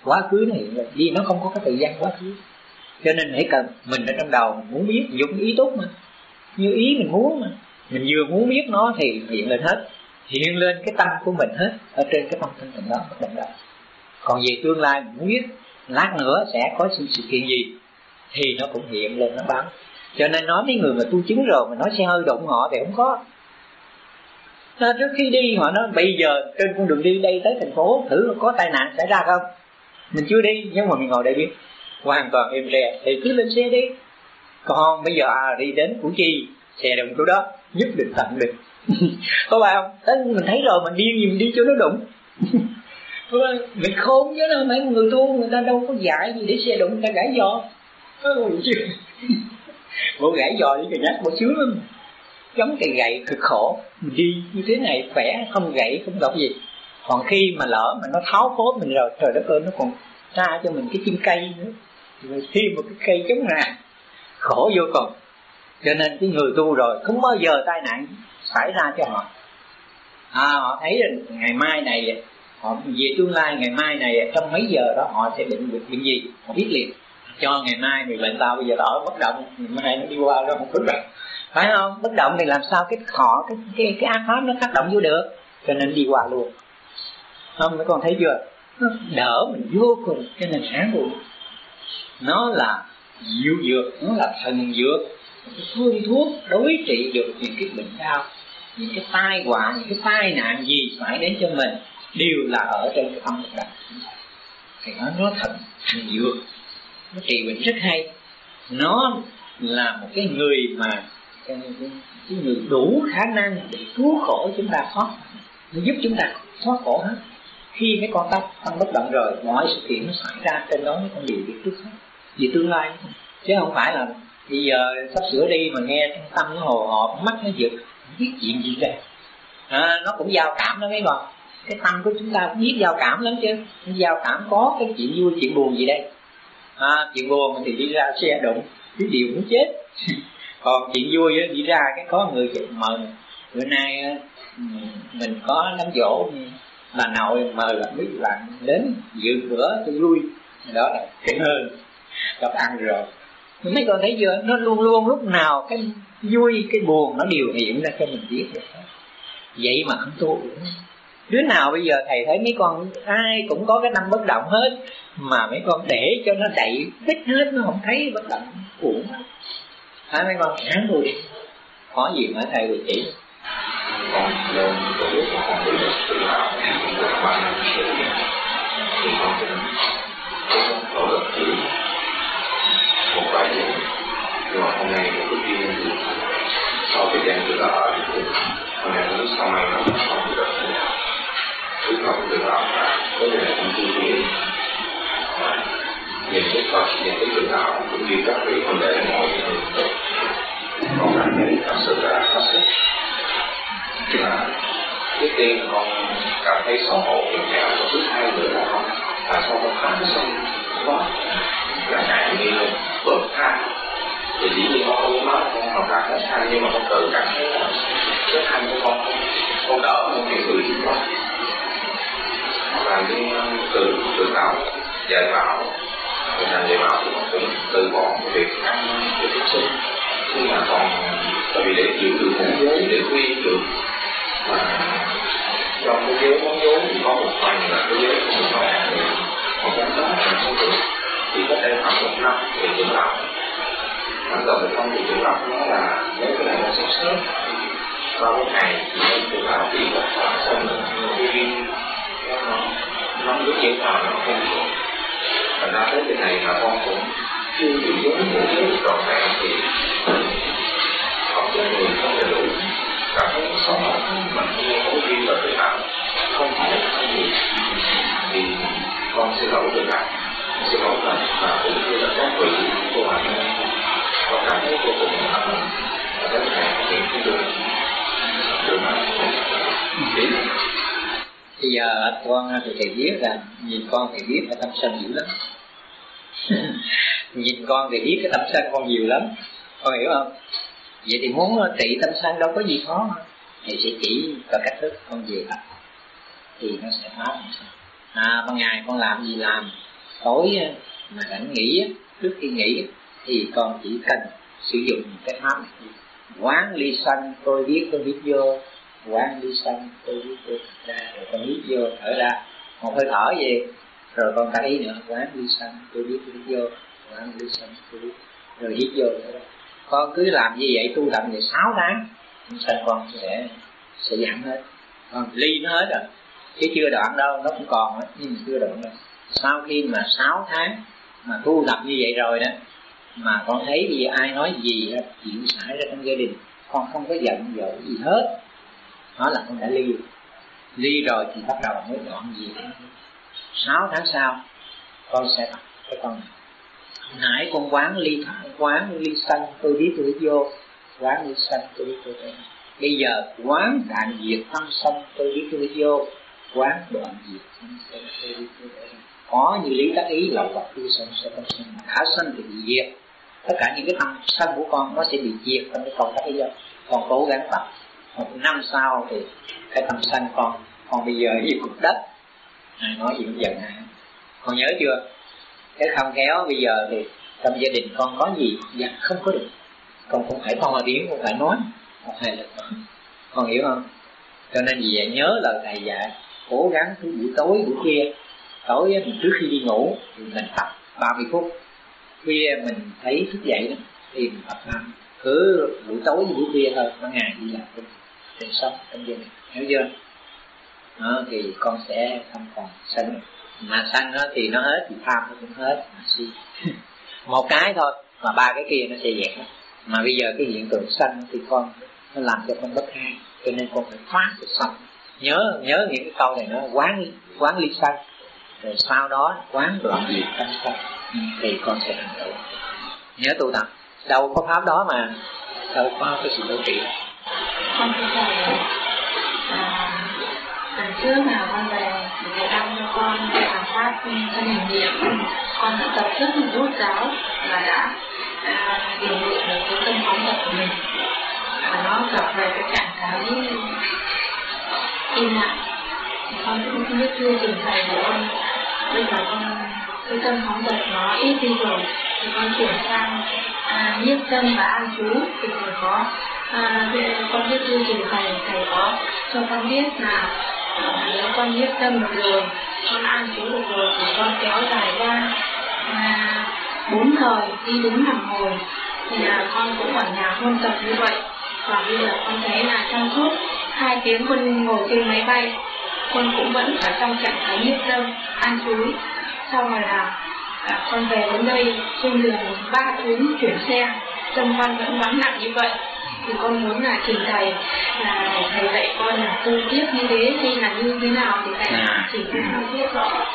quá khứ nó hiện lên, vì nó không có cái thời gian quá khứ. Cho nên hãy cần mình ở trong đầu mình muốn biết, dùng ý tốt mà, như ý mình muốn mà, mình vừa muốn biết nó thì hiện lên hết, hiện lên cái tâm của mình hết ở trên cái tâm thanh tịnh đó, bất động đó. Còn về tương lai mình muốn biết lát nữa sẽ có sự kiện gì thì nó cũng hiện lên, nó báo. Cho nên nói mấy người mà tu chứng rồi mà nói xe hơi đụng họ thì không có. Trước khi đi họ nói bây giờ trên con đường đi đây tới thành phố thử có tai nạn xảy ra không. Mình chưa đi nhưng mà mình ngồi đây biết hoàn toàn êm rè thì cứ lên xe đi. Còn bây giờ đi đến Củ Chi xe đụng chỗ đó nhất định tận được. Có phải không? Tới mình thấy rồi mình đi cho nó đụng. Mình khôn chứ đâu, mấy người tu người ta đâu có dạy gì để xe đụng người ta gãy giò. Bộ gãy giò với cái nhát bộ sướng lắm, giống cây gậy cực khổ. Mình đi như thế này khỏe, không gãy không gặp gì. Còn khi mà lỡ mà nó tháo cốt mình rồi, trời đất ơi, nó còn ra cho mình cái chim cây nữa, rồi thêm một cái cây chống ràng, khổ vô cùng. Cho nên cái người tu rồi không bao giờ tai nạn xảy ra cho họ. Họ thấy là ngày mai này, họ về tương lai ngày mai này trong mấy giờ đó họ sẽ bệnh gì, họ biết liền. Cho ngày mai mình bệnh tao bây giờ ở bất động, ngày mai nó đi qua đó không có bệnh, phải không? Bất động thì làm sao cái ác pháp nó tác động vô được, cho nên đi qua luôn. Không, mấy con thấy chưa? Nó đỡ mình vô cùng. Cho nên sáng luôn, nó là diệu dược, nó là thần dược, phương thuốc đối trị được những cái bệnh đau, những cái tai họa, những cái tai nạn gì phải đến cho mình đều là ở trên cái tâm bất động. Thì nó thần dược, nó trị bệnh rất hay. Nó là một cái người mà cái người đủ khả năng để cứu khổ chúng ta thoát, nó giúp chúng ta thoát khổ hết. Khi mấy con tâm bất động rồi, mọi sự kiện nó xảy ra trên đó mấy con đều biết trước hết về tương lai, chứ không phải là bây giờ sắp sửa đi mà nghe tâm nó hồ hộp, mắt nó giật, không biết chuyện gì đây. Nó cũng giao cảm đó mấy con. Cái tâm của chúng ta cũng biết giao cảm lắm chứ. Giao cảm có cái chuyện vui chuyện buồn gì đây. Chuyện buồn thì đi ra xe đụng cái điều cũng chết. Còn chuyện vui đi ra cái có người mời, bữa nay mình có đám giỗ bà nội mời là biết bạn đến dự bữa cho vui, đó là cái hơn gặp ăn rồi. Mấy con thấy chưa, nó luôn luôn lúc nào cái vui cái buồn nó đều hiện ra cho mình biết được. Vậy mà không tu được. Đứa nào bây giờ thầy thấy mấy con ai cũng có cái tâm bất động hết, mà mấy con để cho nó đậy bít hết, nó không thấy bất động, uổng hết. Mấy con sáng tôi đi, có gì mà thầy會chỉ. Con lên tôi biết con bị tự hào được 3 năm sự thì con cũng nỗ lực chỉ một vài điều, nhưng mà hôm nay một cái duyên thì sau thời gian tự hào thì hôm nay nó sau này nó không được cứ không tự hào là có thể là con tu tiến nhìn cái Phật, nhìn cái tự hào cũng như các vị con đệ mọi người con cảm thấy thật sự là phát sinh. Trước tiên con cảm thấy xấu hổ kiểu kẹo, và thứ hai nữa là con tại sao con khá cái sông quá là ngại như bớt than. Thì dĩ nhiên con không nói con cảm thấy than, nhưng mà con tự cảm thấy là cái than của con đỡ một cái người chúng con. Và cái tự tạo dạy bảo, thực hành dạy bảo thì con cũng từ bỏ cái việc ăn cái thức sinh. Nhưng mà còn tại vì để giữ được ngũ giới, để quy được mà trong cái giới món giới thì có một phần là cái giới của mình phải ăn được, một cái đó là không được. Thì cách đây khoảng 1 năm thì trưởng lão bắt đầu thì không, thì trưởng lão nói là nếu cái này là sắp sớm sau cái ngày thì trưởng lão chỉ có khoảng xong cái viên nó giống như nào nó không được. Thành ra tới cái này mà con cũng chưa bị giới ngũ giới được trọn vẹn thì học cho người không đầy đủ, cảm thấy xấu hổ, mình không có duyên và tự hào, không thể không gì thì con xin lỗi tự hào, xin lỗi thật, và cũng như là các vị cô bạn con cảm thấy vô cùng hạnh phúc và cái này hiện cái đường biết. Bây giờ con thì thầy biết là nhìn con thì biết là tâm sân dữ lắm. Nhìn con thì biết cái tâm sân con nhiều lắm, con hiểu không? Vậy thì muốn trị tâm sân đâu có gì khó mà. Thầy sẽ chỉ cho cách thức con về tập thì nó sẽ phá tâm sân. Ban ngày con làm gì làm, tối mà rảnh nghỉ, trước khi nghỉ thì con chỉ cần sử dụng cái pháp này. Quán ly sanh tôi biết vô, quán ly sanh tôi biết ra, rồi con hít vô thở ra, một hơi thở về, rồi con cả ý nữa, quán ly sanh tôi biết vô, quán ly sanh tôi biết, rồi hít vô thở ra. Con cứ làm như vậy tu tập về 6 tháng, sanh con sẽ giảm hết, con ly nó hết rồi, chứ chưa đoạn đâu, nó cũng còn hết, nhưng mà chưa đoạn đâu. Sau khi mà 6 tháng mà tu tập như vậy rồi đó, mà con thấy bây giờ ai nói gì chuyện xảy ra trong gia đình, con không có giận dỗi gì hết, đó là con đã ly rồi thì bắt đầu mới đoạn gì. 6 tháng sau con sẽ tập cái con này. Nãy con quán ly sanh tôi biết tôi vô, quán ly sanh tôi biết tôi vô. Bây giờ quán đoạn diệt tâm sanh tôi biết tôi vô, quán đoạn diệt tâm sanh tôi biết tôi vô. Có như lý tác ý lậu hoặc tư sanh sẽ không sanh, khả sanh thì bị diệt. Tất cả những cái tâm sanh của con nó sẽ bị diệt trong cái câu tác ý đó. Con cố gắng tập, 1 năm sau thì cái tâm sanh con bây giờ như cục đất, ai nói gì cũng giận ai. Con nhớ chưa? Cái không khéo bây giờ thì trong gia đình con có gì giận không có được, con cũng phải to tiếng, con phải nói một hai lần, con hiểu không? Cho nên vì vậy nhớ lời thầy dạy, cố gắng cứ buổi tối buổi khuya, tối mình trước khi đi ngủ thì mình tập 30 phút, khuya mình thấy thức dậy đó thì mình tập làm, cứ buổi tối buổi khuya thôi, ban ngày đi làm tình sống trong gia đình, hiểu chưa? Đó, thì con sẽ không còn sân, mà sân đó thì nó hết, thì tham nó cũng hết, mà si một cái thôi mà 3 cái kia nó sẽ dẹp. Mà bây giờ cái hiện tượng sân thì con nó làm cho con bất an, cho nên con phải phá cái sân. Nhớ những cái câu này, nó quán ly sân, rồi sau đó quán đoạn diệt tâm sân, thì con sẽ thành tựu. Nhớ tu tập, đâu có pháp đó mà đâu có cái sự đô trị. Con thưa thầy, lần trước nào con về thì thầy đăng cho con làm pháp thân hình niệm, con đã tập rất là rốt ráo và đã điều luyện được cái tâm phóng dật của mình, và nó gặp về cái trạng thái im lặng. Con cũng không biết thưa trình thầy của con, bây giờ con cái tâm phóng dật nó ít đi rồi thì con chuyển sang nhiếp tâm và an trú. Thì thầy có con biết thưa trình thầy có cho con biết là nếu con nhiếp tâm được rồi, con an trú được rồi thì con kéo dài ra 4 thời đi đứng nằm ngồi, thì là con cũng ở nhà huân tập như vậy. Và bây giờ con thấy là trong suốt 2 tiếng con ngồi trên máy bay, con cũng vẫn ở trong trạng thái nhiếp tâm an trú. Sau rồi là con về đến đây, trên đường 3 chuyến chuyển xe, tâm con vẫn vắng lặng như vậy. Thì con muốn là trình thầy là thầy dạy con là tu tiếp như thế hay là như thế nào thì thầy chỉ cho con biết rõ.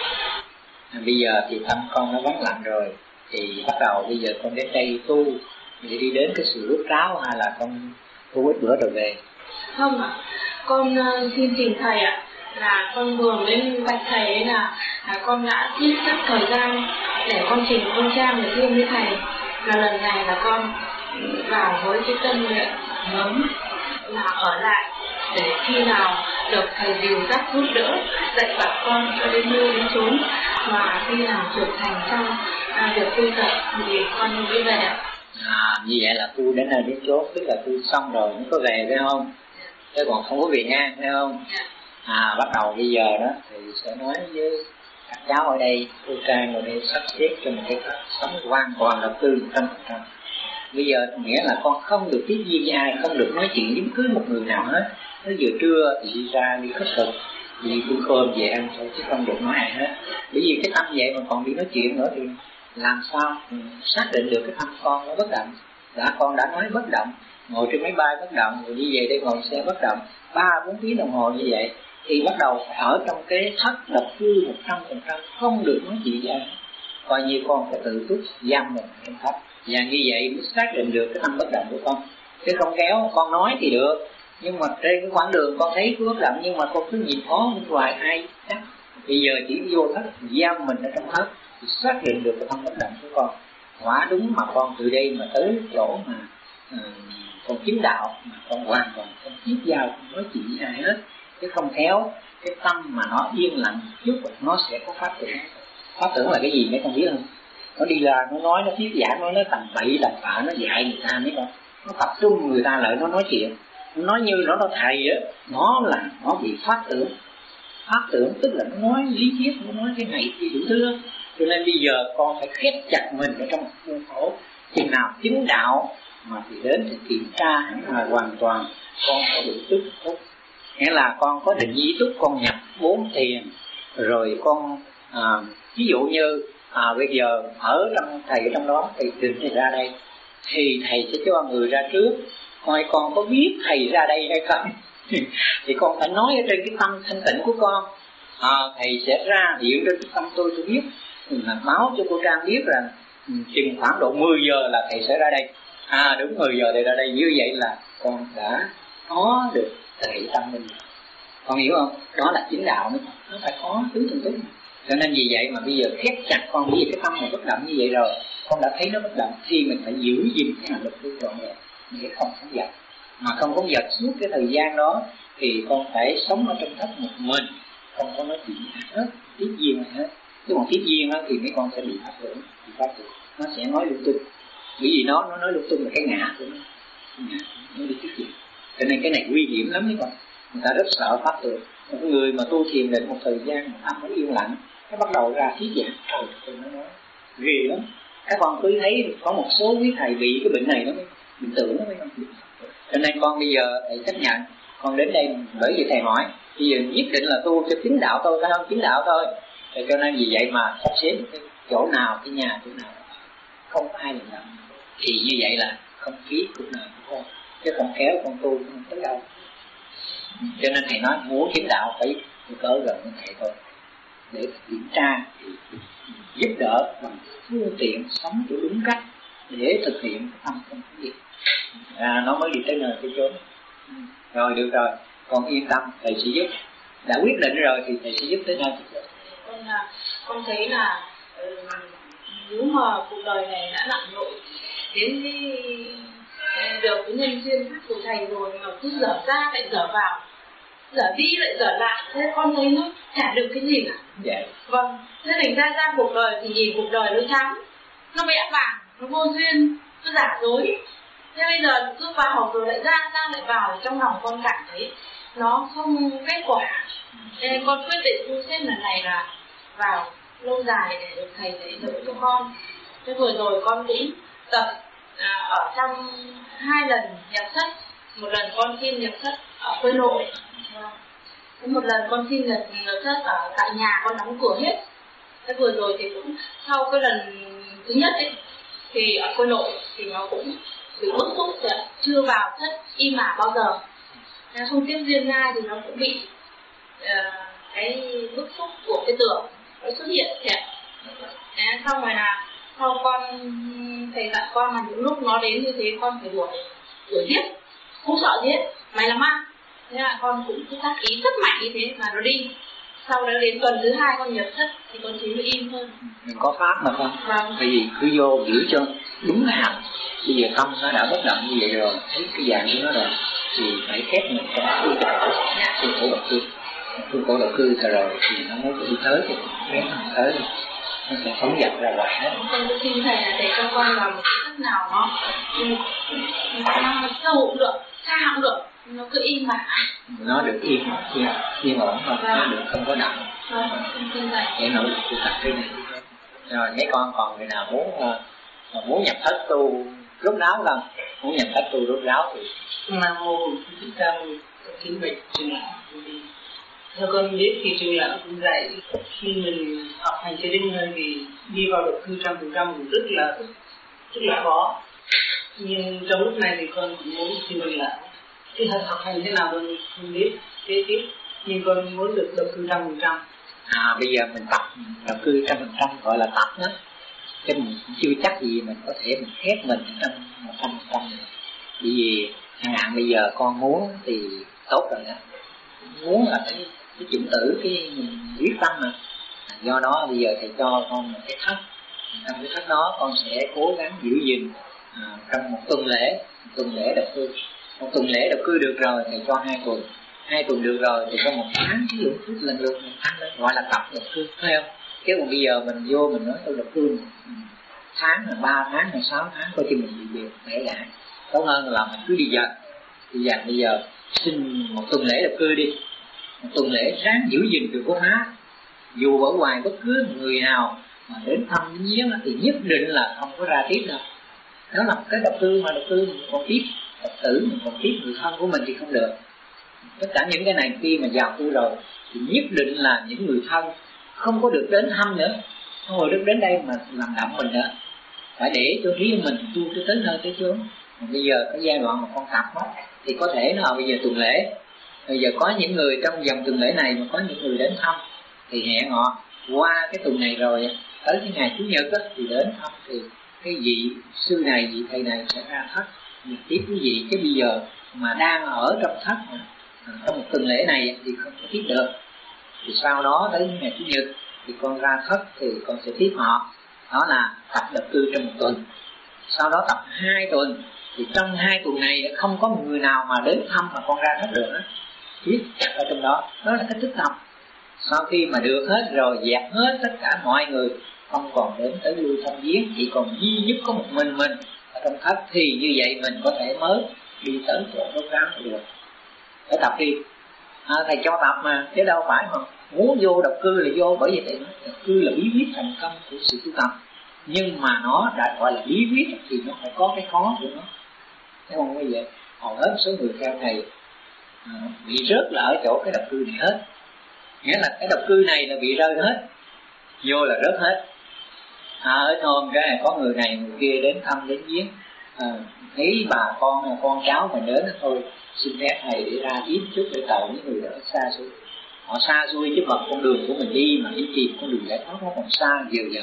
Bây giờ thì tâm con nó vắng lặng rồi, thì bắt đầu bây giờ con đến đây tu để đi đến cái sự rút ráo, hay là con tu ít bữa rồi về? Không ạ, con xin trình thầy ạ, là con vừa mới bạch thầy ấy là con đã thiết sắp thời gian để con trình con trang để riêng với thầy, và lần này là con vào với cái tâm nguyện lớn là ở lại để khi nào được thầy dìu dắt giúp đỡ dạy bảo con cho đến nơi đến chốn, và khi nào trưởng thành trong việc tu tập thì con mới về ạ. Như vậy là tu đến nơi đến chốn, tức là tu xong rồi mới có về phải không? Chứ còn không có về ngang phải không? Bắt đầu bây giờ đó thì sẽ nói với các cháu ở đây, cô Trang ở đây sắp xếp cho một cái cách sống hoàn toàn đầu tư 100%. Bây giờ nghĩa là con không được tiếp duyên với ai, không được nói chuyện với bất cứ một người nào hết. Tới giờ trưa thì đi ra đi khất thực, đi bữa cơm về ăn thôi, chứ không được nói ai hết. Bởi vì cái tâm vậy mà còn đi nói chuyện nữa thì làm sao xác định được cái tâm con nó bất động. Con đã nói bất động, ngồi trên máy bay bất động, rồi đi về đây ngồi xe bất động 3-4 tiếng đồng hồ như vậy, thì bắt đầu phải ở trong cái thất độc cư 100%, không được nói chuyện với ai. Coi như con phải tự túc giam mình trong thất, và như vậy mới xác định được cái tâm bất động của con. Chứ không kéo con nói thì được, nhưng mà trên cái quãng đường con thấy bất động, nhưng mà con cứ nhìn có bên ngoài ai chắc. Bây giờ chỉ vô thất giam mình ở trong thất thì xác định được cái tâm bất động của con. Quả đúng mà con từ đây mà tới chỗ mà con chứng đạo, mà con hoàn toàn không tiếp giao, không nói chuyện với ai hết. Chứ không khéo cái tâm mà nó yên lặng chút nó sẽ có phát triển. Pháp tưởng là cái gì mấy con biết không? Nó đi ra nó nói, nó thuyết giảng, nó tầm bậy tầm bạ, nó dạy người ta mấy con. Nó tập trung người ta lại nó nói chuyện, nó nói như nó thầy á. Nó bị phát tưởng. Phát tưởng tức là nó nói lý thuyết, nó nói cái này thì đủ thứ. Cho nên bây giờ con phải khép chặt mình ở trong khuôn khổ. Chừng nào chứng đạo mà thì đến thì kiểm tra hẳn là hoàn toàn con có đủ túc tốt. Nghĩa là con có định ý túc, con nhập 4 thiền. Rồi con ví dụ như bây giờ ở trong thầy ở trong đó thì định thầy ra đây, thì thầy sẽ cho người ra trước coi con có biết thầy ra đây hay không. Thì con phải nói ở trên cái tâm thanh tịnh của con. Thầy sẽ ra hiện trên cái tâm tôi biết, là báo cho cô Trang biết rằng chừng khoảng độ 10 giờ là thầy sẽ ra đây. Đúng 10 giờ thầy ra đây. Như vậy là con đã có được thầy tâm mình. Con hiểu không? Đó là chính đạo nữa. Nó phải có tứ từng túc. Cho nên vì vậy mà bây giờ khép chặt con, vì cái tâm này bất động như vậy rồi, con đã thấy nó bất động, thì mình phải giữ gìn cái hành lực của trọn vẹn để không phóng dật. Mà không phóng dật suốt cái thời gian đó thì con phải sống ở trong thất một mình, không có nói chuyện hết, tiếp duyên hết. Chứ còn tiếp duyên thì mấy con sẽ bị pháp tưởng, nó sẽ nói lung tung. Bởi vì nó nói lung tung là cái ngã của nó đi tiếp duyên. Cho nên cái này nguy hiểm lắm mấy con. Người ta rất sợ pháp tưởng. Một người mà tu thiền định một thời gian mà tâm nó yên lặng, nó bắt đầu ra thuyết giảng, trời nó nói ghê lắm. Các con cứ thấy có một số quý thầy bị cái bệnh này nó bệnh tưởng nó mới không. Cho nên con bây giờ thầy chấp nhận con đến đây, bởi vì thầy hỏi bây giờ nhất định là tu cho chính đạo thôi, phải không? Chính đạo thôi. Thì cho nên vì vậy mà sắp xếp cái chỗ nào, cái nhà chỗ nào không có ai làm. Thì như vậy là không phí cuộc đời của con, chứ không kéo con tu không tới đâu. Cho nên thầy nói muốn chính đạo phải cỡ gần với thầy thôi, để kiểm tra, giúp đỡ bằng phương tiện sống cho đúng cách để thực hiện tâm không có gì. Nó mới đi tới nơi tới chốn. Rồi được rồi, con yên tâm, thầy sẽ giúp. Đã quyết định rồi thì thầy sẽ giúp tới nơi tới chốn. Con thấy là nếu mà cuộc đời này đã lặn lội đến được cái nhân duyên pháp của thầy rồi mà cứ dở ra lại dở vào, dở đi lại dở lại, thế con thấy nó chả được cái gì cả. Dạ. Vâng, thế thành ra cuộc đời thì nhìn cuộc đời nó trắng, nó vẽ vàng, nó vô duyên, nó giả dối. Thế bây giờ cứ vào rồi lại ra lại vào, trong lòng con cảm thấy nó không kết quả. Nên con quyết định tu xếp lần này là vào lâu dài để được thầy dạy dỗ cho con. Thế vừa rồi con cũng tập ở trong 2 lần nhập thất. Một lần con xin nhập thất ở quê nội, một lần con xin nhập thất ở tại nhà, con đóng cửa hết. Thế vừa rồi thì cũng sau cái lần thứ nhất ấy, thì ở quê nội thì nó cũng bị bức xúc, chưa vào thất im mà bao giờ, không tiếp duyên ngay thì nó cũng bị cái bức xúc của cái tưởng nó xuất hiện thiệt. Xong rồi là sau con thầy dặn con là những lúc nó đến như thế con phải đuổi giết, không sợ giết, mày làm ăn. Thế là con cũng cứ tác ý rất mạnh như thế mà nó đi. Sau đó đến tuần thứ 2 con nhập thất thì con thấy nó im hơn. Mình có pháp mà con. Vâng. Bởi vì cứ vô giữ cho đúng cái hành. Bây giờ tâm nó đã bất động như vậy rồi, thấy cái dạng của nó rồi, thì phải khép mình trong khuôn khổ độc cư. Khuôn khổ độc cư rồi thì nó mới đi tới thì khép nó tới, nó sẽ phóng dật ra ngoài hết. Con cứ xin thầy là thầy cho con vào một cái cách nào nó sâu cũng được, xa cũng được, nó cứ im mà. Nó được yên ổn thôi, nó được không có động. Để nỗ lực tu tập cái này. Rồi mấy con còn người nào muốn nhập thất tu rốt ráo không? Muốn nhập thất tu rốt ráo thì Nam mô Thích Ca Mâu Ni, kính bạch Trường Lão. Theo con biết thì Trường Lão cũng dạy khi mình học hành cho đến nơi thì đi vào độc cư 100% cũng rất là khó. Nhưng trong lúc này thì con cũng muốn xin Trường Lão thì học hành thế nào con không biết kế tiếp, nhưng con muốn được độc cư 100%. Bây giờ mình tập độc cư 100%, gọi là tập đó. Chứ mình chưa chắc gì mình có thể mình khép mình trong 100%. Bởi vì chẳng hạn bây giờ con muốn thì tốt rồi đó. Muốn là cái chủng tử, cái mình quyết tâm mà. Do đó bây giờ thầy cho con một cái thất. Trong cái thất đó con sẽ cố gắng giữ gìn trong một tuần lễ độc cư. Một tuần lễ độc cư được rồi thầy cho 2 tuần. 2 tuần được rồi thì trong 1 tháng ví dụ lần lượt mình tăng lên, gọi là tập độc cư, thấy không? Chứ còn bây giờ mình vô mình nói tôi độc cư tháng là 3 tháng là 6 tháng coi chừng mình bị biệt để lại. Tốt hơn là mình cứ đi dần. Bây giờ xin một tuần lễ độc cư đi, một tuần lễ ráng giữ gìn được có Pháp. Dù ở ngoài bất cứ người nào mà đến thăm đến viếng thì nhất định là không có ra tiếp đâu. Đó là một cái độc cư, mà độc cư mình còn tiếp Phật tử, mình còn tiếp người thân của mình thì không được. Tất cả những cái này khi mà vào tu rồi thì nhất định là những người thân không có được đến thăm nữa, không có được đến đây mà làm đậm mình nữa. Phải để cho riêng mình tu tới nơi tới chốn. Bây giờ cái giai đoạn mà con tập đó, thì có thể là bây giờ tuần lễ, bây giờ có những người trong vòng tuần lễ này mà có những người đến thăm thì hẹn họ qua cái tuần này rồi tới cái ngày Chủ nhật đó, thì đến thăm thì cái vị sư này, vị thầy này sẽ ra thất mình tiếp quý vị. Chứ bây giờ mà đang ở trong thất trong một tuần lễ này thì không có tiếp được. Thì sau đó tới ngày Chủ nhật thì con ra thất thì con sẽ tiếp họ. Đó là tập độc cư trong một tuần. Sau đó tập 2 tuần thì trong 2 tuần này không có một người nào mà đến thăm mà con ra thất được đó. Viết chặt ở trong đó. Đó là cái thức tập. Sau khi mà được hết rồi, dẹp hết tất cả mọi người, không còn đến tới lui thăm viếng, chỉ còn duy nhất có một mình ở trong thất, thì như vậy mình có thể mới đi tới chỗ rốt ráo được. Phải tập đi. Thầy cho tập mà, chứ đâu phải mà muốn vô độc cư là vô. Bởi vì thầy nói độc cư là bí quyết thành công của sự tu tập, nhưng mà nó đã gọi là bí quyết thì nó phải có cái khó của nó. Thế không như vậy, hầu hết số người theo thầy bị rớt là ở chỗ cái độc cư này hết. Nghĩa là cái độc cư này là bị rơi hết, vô là rớt hết. Ở thôn cái này có người này người kia đến thăm đến viếng, thấy bà con cháu mình đến thôi, xin phép thầy để ra tiếp chút để cầu những người ở xa xôi. Họ xa xôi chứ mà con đường của mình đi mà đi tìm con đường giải thoát nó còn xa giờ.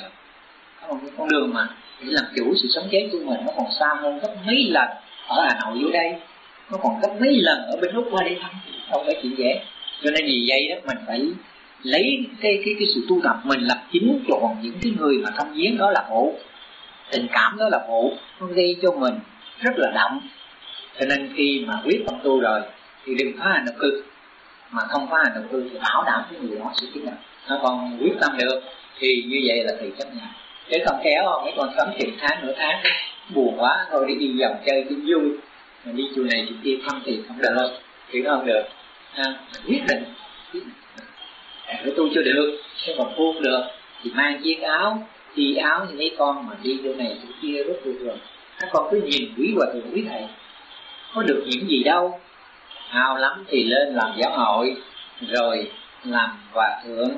Con đường mà để làm chủ sự sống chết của mình nó còn xa hơn gấp mấy lần ở Hà Nội vô đây, nó còn gấp mấy lần ở bên Úc qua đây thăm, không phải chuyện dễ. Cho nên vì vậy đó mình phải lấy cái sự tu tập mình làm chính, chọn những cái người mà thăm viếng đó là phụ, tình cảm đó là phụ, nó gây cho mình rất là đậm. Cho nên khi mà quyết tâm tu rồi thì đừng phá hành độc cư, mà không phá hành độc cư thì bảo đảm cái người đó sẽ tiến hành. Nó còn quyết tâm được thì như vậy là thầy chấp nhận. Chứ không kéo mấy con sắm chừng tháng nửa tháng buồn quá thôi đi vòng chơi cho vui, mà đi chùa này chùa kia thăm thì không được, thì nó không được. Quyết định phải tu cho được, chứ còn buông được thì mang chiếc áo, đi áo như mấy con mà đi chỗ này chỗ kia rất tuyệt vời. Các con cứ nhìn quý hòa thượng quý thầy có được những gì đâu, hào lắm thì lên làm giáo hội, rồi làm hòa thượng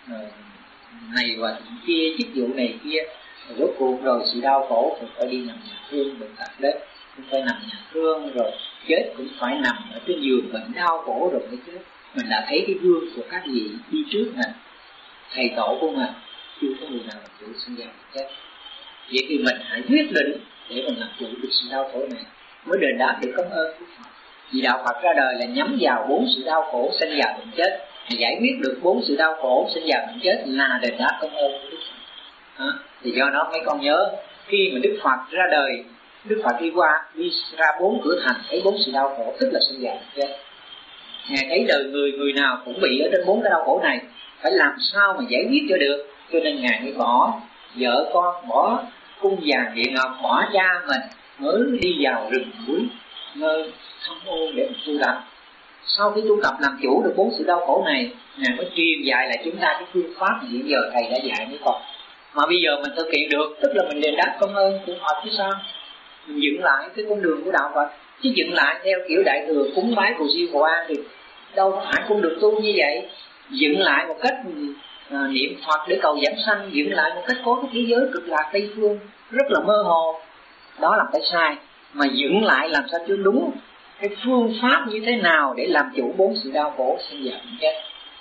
này hòa thượng kia, chức vụ này kia, rồi rốt cuộc rồi sự đau khổ thì phải đi nằm nhà thương, bệnh tật đấy cũng phải nằm nhà thương, rồi chết cũng phải nằm ở trên giường bệnh đau khổ rồi mới chết. Mình đã thấy cái gương của các vị đi trước nè, thầy tổ của mình chưa có người nào làm chủ sinh ra chết. Vậy thì mình hãy quyết định để mình làm chủ được sự đau khổ này mới đền đáp được công ơn của Phật. Vì đạo Phật ra đời là nhắm vào 4 sự đau khổ sinh già bệnh chết, giải quyết được 4 sự đau khổ sinh già bệnh chết là đền đáp công ơn của Đức Phật. Thì do đó mấy con nhớ, khi mà Đức Phật ra đời, Đức Phật đi ra 4 cửa thành, thấy 4 sự đau khổ tức là sinh già bệnh chết. Ngài thấy đời người nào cũng bị ở trên 4 cái đau khổ này, phải làm sao mà giải quyết cho được. Cho nên Ngài mới bỏ vợ con, bỏ cung vàng điện ngọc, bỏ cha mình, mới đi vào rừng núi nơi thâm ô để mình tu tập. Sau khi tu tập làm chủ được 4 sự đau khổ này, Ngài mới truyền dạy lại chúng ta cái phương pháp mà hiện giờ thầy đã dạy với con. Mà bây giờ mình thực hiện được, tức là mình đền đáp công ơn của Phật chứ sao? Mình dựng lại cái con đường của đạo Phật, chứ dựng lại theo kiểu đại thừa cúng bái cầu siêu cầu an thì đâu phải cũng được tu như vậy. Dựng lại một cách niệm Phật để cầu giảng sanh, dựng lại một cách có cái thế giới cực lạc Tây phương rất là mơ hồ, đó là cái sai. Mà dựng lại làm sao cho đúng cái phương pháp như thế nào để làm chủ 4 sự đau khổ sinh già bệnh chết.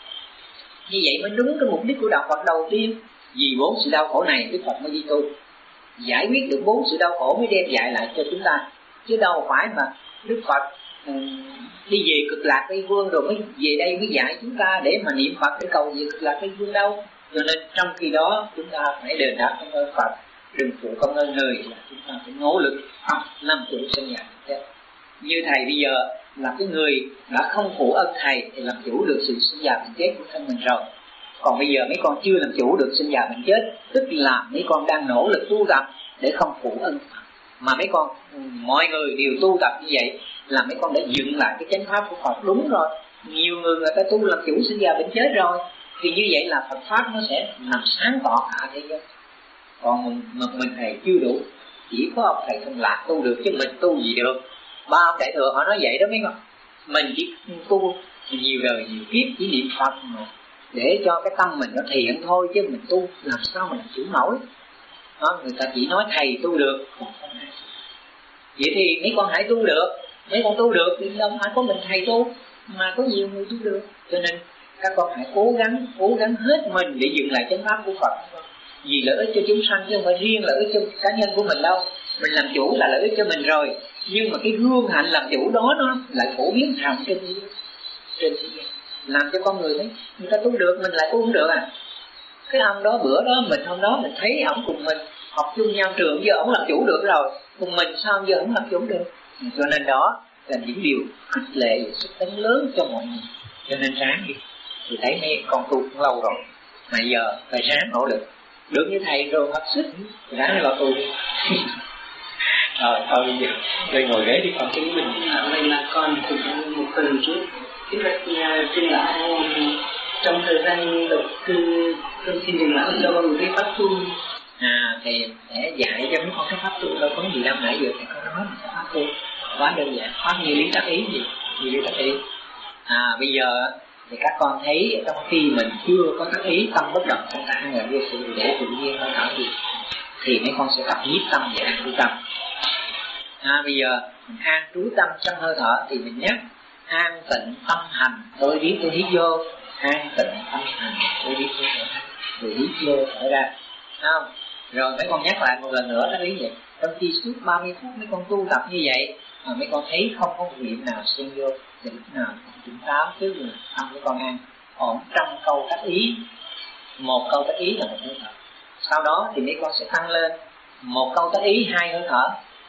Như vậy mới đúng cái mục đích của đạo Phật đầu tiên. Vì 4 sự đau khổ này Đức Phật mới đi tu, giải quyết được 4 sự đau khổ mới đem dạy lại cho chúng ta, chứ đâu phải mà Đức Phật đi về cực lạc Tây phương rồi mới về đây mới dạy chúng ta để mà niệm Phật để cầu về cực lạc Tây phương đâu. Cho nên trong khi đó chúng ta phải đền đáp công ơn Phật, đừng phụ công ơn người, là chúng ta phải nỗ lực làm chủ sinh nhà chết. Như thầy bây giờ là cái người đã không phụ ơn thầy thì làm chủ được sự sinh già bệnh chết của thân mình rồi. Còn bây giờ mấy con chưa làm chủ được sinh già bệnh chết, tức là mấy con đang nỗ lực tu tập để không phụ ân Phật. Mà mấy con, mọi người đều tu tập như vậy là mấy con đã dựng lại cái chánh pháp của Phật. Đúng rồi, nhiều người ta tu làm chủ sinh già bệnh chết rồi, thì như vậy là Phật pháp nó sẽ nằm sáng tỏ cả thế giới. Còn mình thầy chưa đủ, chỉ có ông thầy Thông Lạc tu được chứ mình tu gì được. Ba ông đại thừa họ nói vậy đó mấy con. Mình chỉ tu nhiều đời nhiều kiếp chỉ niệm Phật mà để cho cái tâm mình nó thiện thôi, chứ mình tu làm sao mà làm chủ nổi đó. Người ta chỉ nói thầy tu được, vậy thì mấy con hãy tu được. Mấy con tu được thì đâu phải có mình thầy tu, mà có nhiều người tu được. Cho nên các con hãy cố gắng hết mình để dựng lại chánh pháp của Phật, vì lợi ích cho chúng sanh chứ không phải riêng lợi ích cho cá nhân của mình đâu. Mình làm chủ là lợi ích cho mình rồi, nhưng mà cái gương hạnh làm chủ đó nó lại phổ biến rộng trên thế giới, làm cho con người thấy người ta tu được, mình lại tu không được à. Cái ông đó bữa đó mình hôm đó mình thấy ổng cùng mình học chung nhau trường, giờ ổng làm chủ được rồi, cùng mình sao giờ ổng làm chủ được. Cho nên đó là những điều khích lệ và sức tấn lớn cho mọi người. Cho nên ráng đi. Thì thấy mấy con tu cũng lâu rồi, mà giờ phải ráng nỗ lực được như thầy rồi mất sức, ráng vào tu đi. Rồi thôi bây giờ tôi ngồi ghế đi con chứ mình. Vậy là con cũng một phần trước. Cái việc xin lão trong thời gian độc cư, tôi xin dừng lại cho con một cái pháp tu. Thì để dạy cho mấy con cái pháp tu đâu có gì đâu, nãy giờ thầy có nói là pháp tu quá đơn giản, pháp như lý tác ý gì, như lý tác ý. Bây giờ thì các con thấy trong khi mình chưa có tác ý tâm bất động trong ta là vô sự để tự nhiên hơi thở gì, thì mấy con sẽ tập nhiếp tâm và an trú tâm. Bây giờ mình an trú tâm trong hơi thở thì mình nhắc an tịnh tâm hành, tôi biết tôi hít vô, an tịnh tâm hành, tôi biết tôi thở ra, rồi hít vô thở ra, không? Rồi mấy con nhắc lại một lần nữa tác ý vậy. Trong khi suốt 30 phút mấy con tu tập như vậy mà mấy con thấy không có niệm nào xen vô, thì lúc nào tỉnh táo chứ là tâm của con an ổn trong câu tác ý. Một câu tác ý là một hơi thở. Sau đó thì mấy con sẽ tăng lên một câu tác ý 2 hơi thở.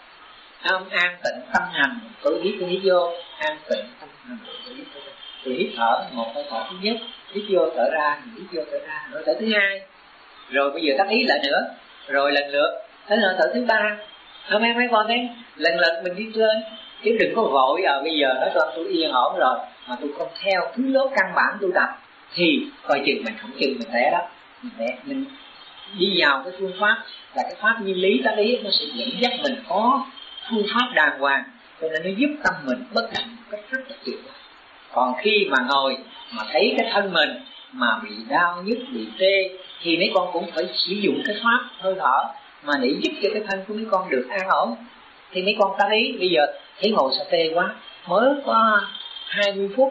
An tịnh tâm hành, tôi hít vô, an tịnh tâm hành, tôi hít vô. Thì hít thở một hơi thở thứ nhất, hít vô thở ra, hít vô thở ra, hơi thở thứ hai. Rồi bây giờ tác ý lại nữa, rồi lần lượt tới hơi thở thứ 3. Mấy con thấy lần lượt mình đi lên, chứ đừng có vội bây giờ nói cho tôi yên ổn rồi mà tôi không theo thứ lớp căn bản tu tập thì coi chừng mình không chừng mình té đó. Mình đi vào cái phương pháp là cái pháp như lý tác ý, nó sẽ dẫn dắt mình có phương pháp đàng hoàng, cho nên nó giúp tâm mình bất động một cách rất là tuyệt vời. Còn khi mà ngồi mà thấy cái thân mình mà bị đau nhức, bị tê thì mấy con cũng phải sử dụng cái pháp hơi thở mà để giúp cho cái thân của mấy con được an ổn. Thì mấy con ta thấy bây giờ thấy ngồi sao tê quá, mới có 20 phút,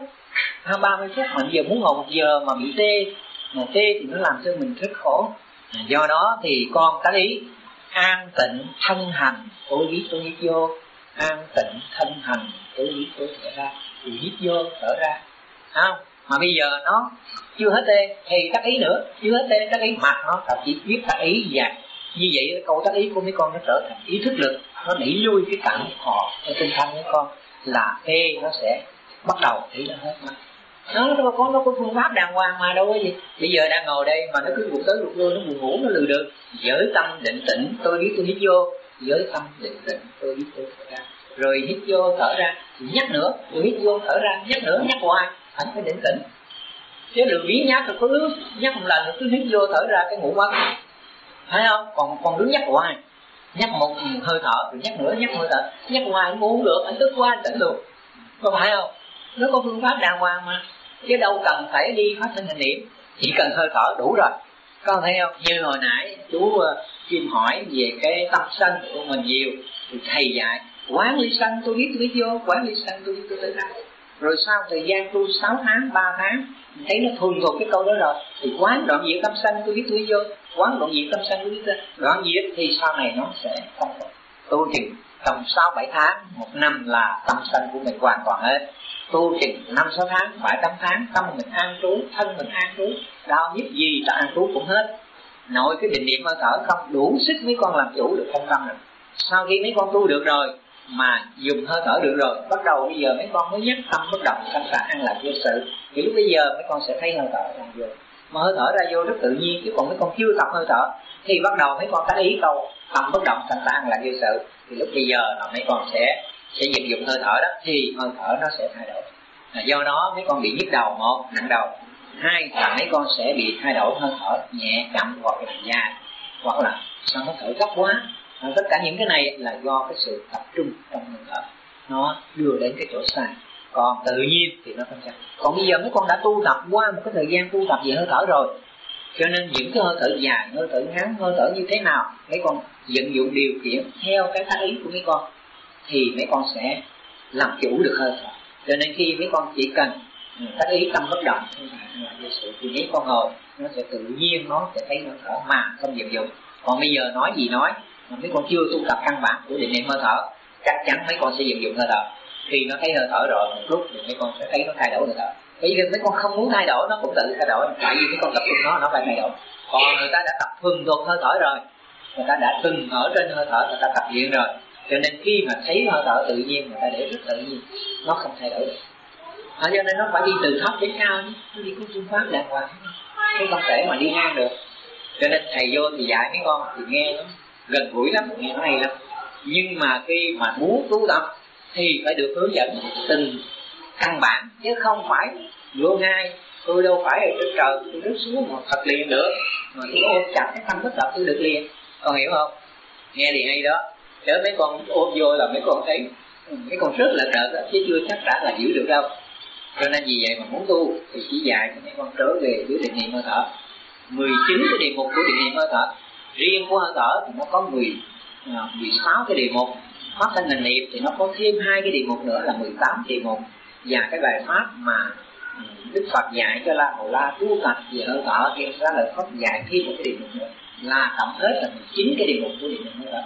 30 phút mà giờ muốn ngồi 1 giờ mà bị tê, mà tê thì nó làm cho mình rất khổ. Do đó thì con ta ý an tịnh thân hành, tôi biết tôi hít vô, an tịnh thân hành, tôi biết tôi thở ra, thì hít vô thở ra, không? Mà bây giờ nó chưa hết tê thì tác ý nữa, chưa hết tê tác ý mặt nó thậm chí biết tác ý dài. Như vậy câu tác ý của mấy con nó trở thành ý thức lực, nó đẩy lui cái cảm họ ở tinh thần mấy con là tê, nó sẽ bắt đầu thấy nó hết mà. Nó có phương pháp đàng hoàng mà đâu có gì. Bây giờ đang ngồi đây mà nó cứ gục tới gục lui, nó buồn ngủ nó lừ được. Giới tâm định tĩnh, tôi biết tôi hít vô, giới tâm định tĩnh, tôi biết tôi thở ra. Rồi hít vô thở ra, nhắc nữa, rồi hít vô thở ra, nhắc nữa, nhắc hoài, anh phải định tĩnh. Chứ đừng biến nhắc rồi cứ nhắc một lần cứ hít vô thở ra cái ngủ mất. Thấy không? Còn cứ nhắc hoài, nhắc một hơi thở rồi nhắc nữa, nhắc hơi thở, nhắc hoài anh ngủ không được, anh tức quá anh tỉnh luôn. Có phải không? Nó có phương pháp đàng hoàng mà, chứ đâu cần phải đi phát sinh hành niệm, chỉ cần hơi thở đủ rồi. Con thấy không? Như hồi nãy chú Kim hỏi về cái tâm sân của mình nhiều thì thầy dạy quán ly sân tôi biết vô, quán ly sân tôi biết tôi ra. Rồi sau thời gian tu 6 tháng, 3 tháng mình thấy nó thuần thuộc cái câu đó rồi thì quán đoạn diệt tâm sân tôi biết vô, quán đoạn diệt tâm sân tôi biết ra. Đoạn diệt thì sau này nó sẽ không có tu chừng tầm 6-7 tháng, 1 năm là tâm sân của mình hoàn toàn hết. Tu chừng 5-6 tháng, 7-8 tháng, tâm mình an trú, thân mình an trú, đau nhức gì ta an trú cũng hết. Nội cái định niệm hơi thở không đủ sức mấy con làm chủ được không tâm rồi. Sau khi mấy con tu được rồi mà dùng hơi thở được rồi, bắt đầu bây giờ mấy con mới nhắc tâm bất động, tâm ta an lạc vô sự. Thì lúc bây giờ mấy con sẽ thấy hơi thở đang vô. mà hơi thở ra vô rất tự nhiên. Chứ còn mấy con chưa tập hơi thở thì bắt đầu mấy con tác ý câu tâm bất động sanh tan là vô sự, thì lúc bây giờ là mấy con sẽ vận dụng hơi thở đó, thì hơi thở nó sẽ thay đổi. Do đó mấy con bị nhức đầu, một nặng đầu, hai là mấy con sẽ bị thay đổi hơi thở nhẹ chậm hoặc là dài, hoặc là sao nó thở gấp quá. Tất cả những cái này là do cái sự tập trung trong hơi thở nó đưa đến cái chỗ sai. Còn tự nhiên thì nó không sao. Còn bây giờ mấy con đã tu tập qua một cái thời gian tu tập về hơi thở rồi, cho nên những cái hơi thở dài, hơi thở ngắn, hơi thở như thế nào mấy con vận dụng điều khiển theo cái tác ý của mấy con thì mấy con sẽ làm chủ được hơi thở. Cho nên khi mấy con chỉ cần tác ý tâm bất động thì mấy con ngồi nó sẽ tự nhiên, nó sẽ thấy hơi thở mà không vận dụng. Còn bây giờ nói gì nói mà mấy con chưa tu tập căn bản của định niệm hơi thở, chắc chắn mấy con sẽ vận dụng hơi thở. Khi nó thấy hơi thở rồi một lúc thì mấy con sẽ thấy nó thay đổi hơi thở. Bây giờ mấy con không muốn thay đổi nó cũng tự thay đổi, tại vì mấy con tập trung nó phải thay đổi. Còn người ta đã tập thuần thuộc hơi thở rồi, người ta đã từng ở trên hơi thở, người ta tập luyện rồi, cho nên khi mà thấy hơi thở tự nhiên người ta để rất tự nhiên, nó không thay đổi được. Cho nên nó phải đi từ thấp đến cao, nó đi có phương pháp đàng hoàng, chứ không thể mà đi ngang được. Cho nên thầy vô thì dạy mấy con thì nghe nó gần gũi lắm, nghe nó hay lắm. Nhưng mà khi mà muốn tu tập thì phải được hướng dẫn từng căn bản, chứ không phải vô ngay. Tôi đâu phải ở trên trời tôi rớt xuống một thật liền được, mà tôi ôm chặt cái tâm bất động tôi được liền. Con hiểu không? Nghe thì hay đó, chứ mấy con ôm vô là mấy con thấy mấy con rất là đợt đó, chứ chưa chắc đã là giữ được đâu. Cho nên vì vậy mà muốn tu thì chỉ dạy cho mấy con trở về với định niệm hơi thở. 19 cái đề mục của định niệm hơi thở. Riêng của hơi thở thì nó có 16 cái đề mục. Pháp thanh hành niệm thì nó có thêm 2 cái đề mục nữa là 18 đề mục. Và cái bài pháp mà Đức Phật dạy cho La Hầu La tu tập về hơi thở thì ra lời Pháp dạy thêm một cái đề mục nữa, là tổng hết là 19 cái đề mục của định niệm hơi thở.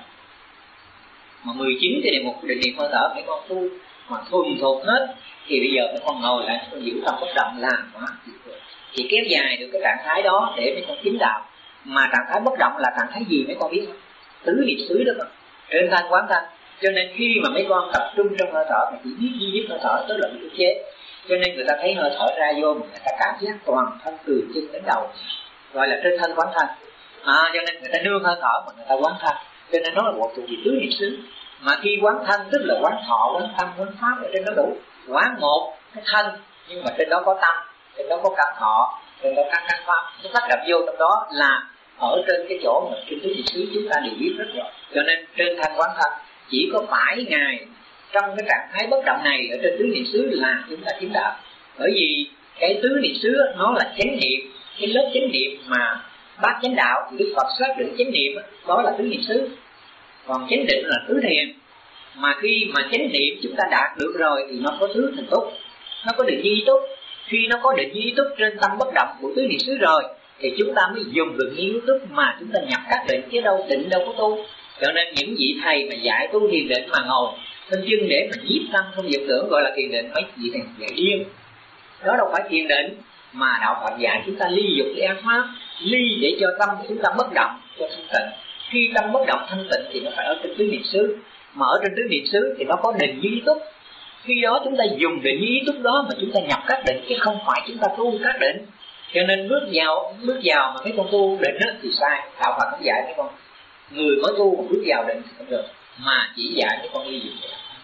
Mà 19 cái đề mục của định niệm hơi thở mấy con tu mà thuần thuộc hết thì bây giờ mấy con ngồi lại con giữ tâm bất động làm quá chỉ kéo dài được cái trạng thái đó để mấy con chứng đạo. Mà trạng thái bất động là trạng thái gì mấy con biết không? Tứ niệm xứ đó con, trên thanh quán thanh. Cho nên khi mà mấy con tập trung trong hơi thở mà chỉ biết duy nhất hơi thở, tức là ức chế, cho nên người ta thấy hơi thở ra vô mà người ta cảm giác toàn thân từ chân đến đầu, gọi là trên thân quán thanh. Cho nên người ta nương hơi thở mà người ta quán thanh, cho nên nó là một thuộc về tứ niệm xứ. Mà khi quán thanh tức là quán thọ, quán tâm, quán pháp ở trên đó đủ. Quán một cái thân nhưng mà trên đó có tâm, trên đó có các thọ, trên đó các pháp, nó tác động vô trong đó là ở trên cái chỗ mà trên tứ niệm xứ chúng ta đều biết rất rõ. Cho nên trên thanh quán thanh chỉ có phải ngày trong cái trạng thái bất động này ở trên tứ niệm xứ là chúng ta chứng đạo. Bởi vì cái tứ niệm xứ nó là chánh niệm, cái lớp chánh niệm mà bát chánh đạo thì Đức Phật xác định chánh niệm đó là tứ niệm xứ, còn chánh định là tứ thiền. Mà khi mà chánh niệm chúng ta đạt được rồi thì nó có tứ thành túc, nó có định duy túc. Khi nó có định duy túc trên tâm bất động của tứ niệm xứ rồi thì chúng ta mới dùng định duy túc mà chúng ta nhập các định, chứ đâu định đâu có tu. Cho nên những vị thầy mà dạy tu thiền định mà ngồi thân chân để mà nhiếp tâm không vọng tưởng gọi là thiền định, mấy vị thầy dạy điên. Đó đâu phải thiền định, mà đạo Phật dạy chúng ta ly dục để an pháp, ly để cho tâm chúng ta bất động cho thanh tịnh. Khi tâm bất động thanh tịnh thì nó phải ở trên tứ niệm xứ, mà ở trên tứ niệm xứ thì nó có định duy túc. Khi đó chúng ta dùng định duy túc đó mà chúng ta nhập các định, chứ không phải chúng ta tu các định. Cho nên bước vào mà mấy con tu định đó thì sai. Đạo Phật không dạy mấy con người mới tu mà bước vào định thì không được, mà chỉ dạy mấy con ly dục.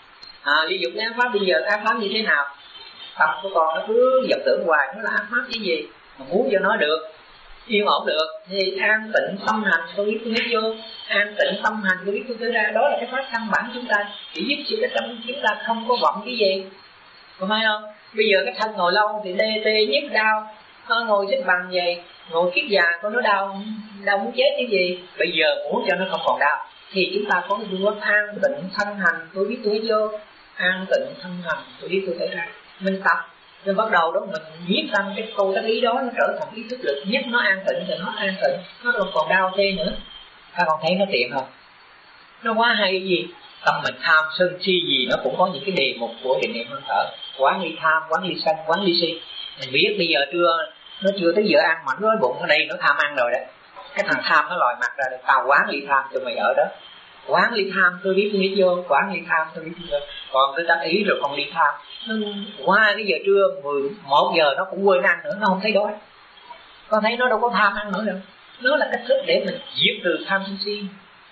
Ly dục ác pháp. Bây giờ ác pháp như thế nào? Tâm của con nó cứ vọng tưởng hoài, nó là ác pháp cái gì? Mà muốn cho nó được yên ổn được thì an tịnh tâm hành tôi biết tôi hết vô, an tịnh tâm hành tôi biết tôi ra. Đó là cái pháp căn bản chúng ta chỉ giúp cho cái tâm chúng ta không có vọng cái gì, có phải không? Bây giờ cái thân ngồi lâu thì tê nhức đau, nó ngồi xếp bằng vậy, ngồi kiết già con nó đau muốn chết cái gì. Bây giờ muốn cho nó không còn đau thì chúng ta có cái phương pháp an tịnh thân hành tôi biết tôi hết vô, an tịnh thân hành tôi biết tôi ra. Mình tập rồi bắt đầu đó mình nhiếp tâm cái câu tác ý đó, nó trở thành ý thức lực nhất. Nó an tịnh thì nó an tịnh, nó không còn đau tê nữa. Ta còn thấy nó tiện không? Nó quá hay cái gì? Tâm mình tham sân si gì nó cũng có những cái đề mục của định niệm hơi thở. Quán ly tham, quán ly sân, quán ly si. Mình biết bây giờ nó chưa tới giờ ăn mà nó đói bụng ở đây nó tham ăn rồi đấy. Cái thằng tham nó lòi mặt ra được, tao quán ly tham cho mày ở đó. Quán ly tham tôi biết tôi biết vô, quán ly tham tôi biết tôi vô. Còn tôi tác ý rồi còn ly tham, nó qua cái giờ trưa 11 giờ nó cũng quên ăn nữa, nó không thấy đói. con thấy nó đâu có tham ăn nữa đâu. Nó là cách thức để mình diệt trừ tham sân si.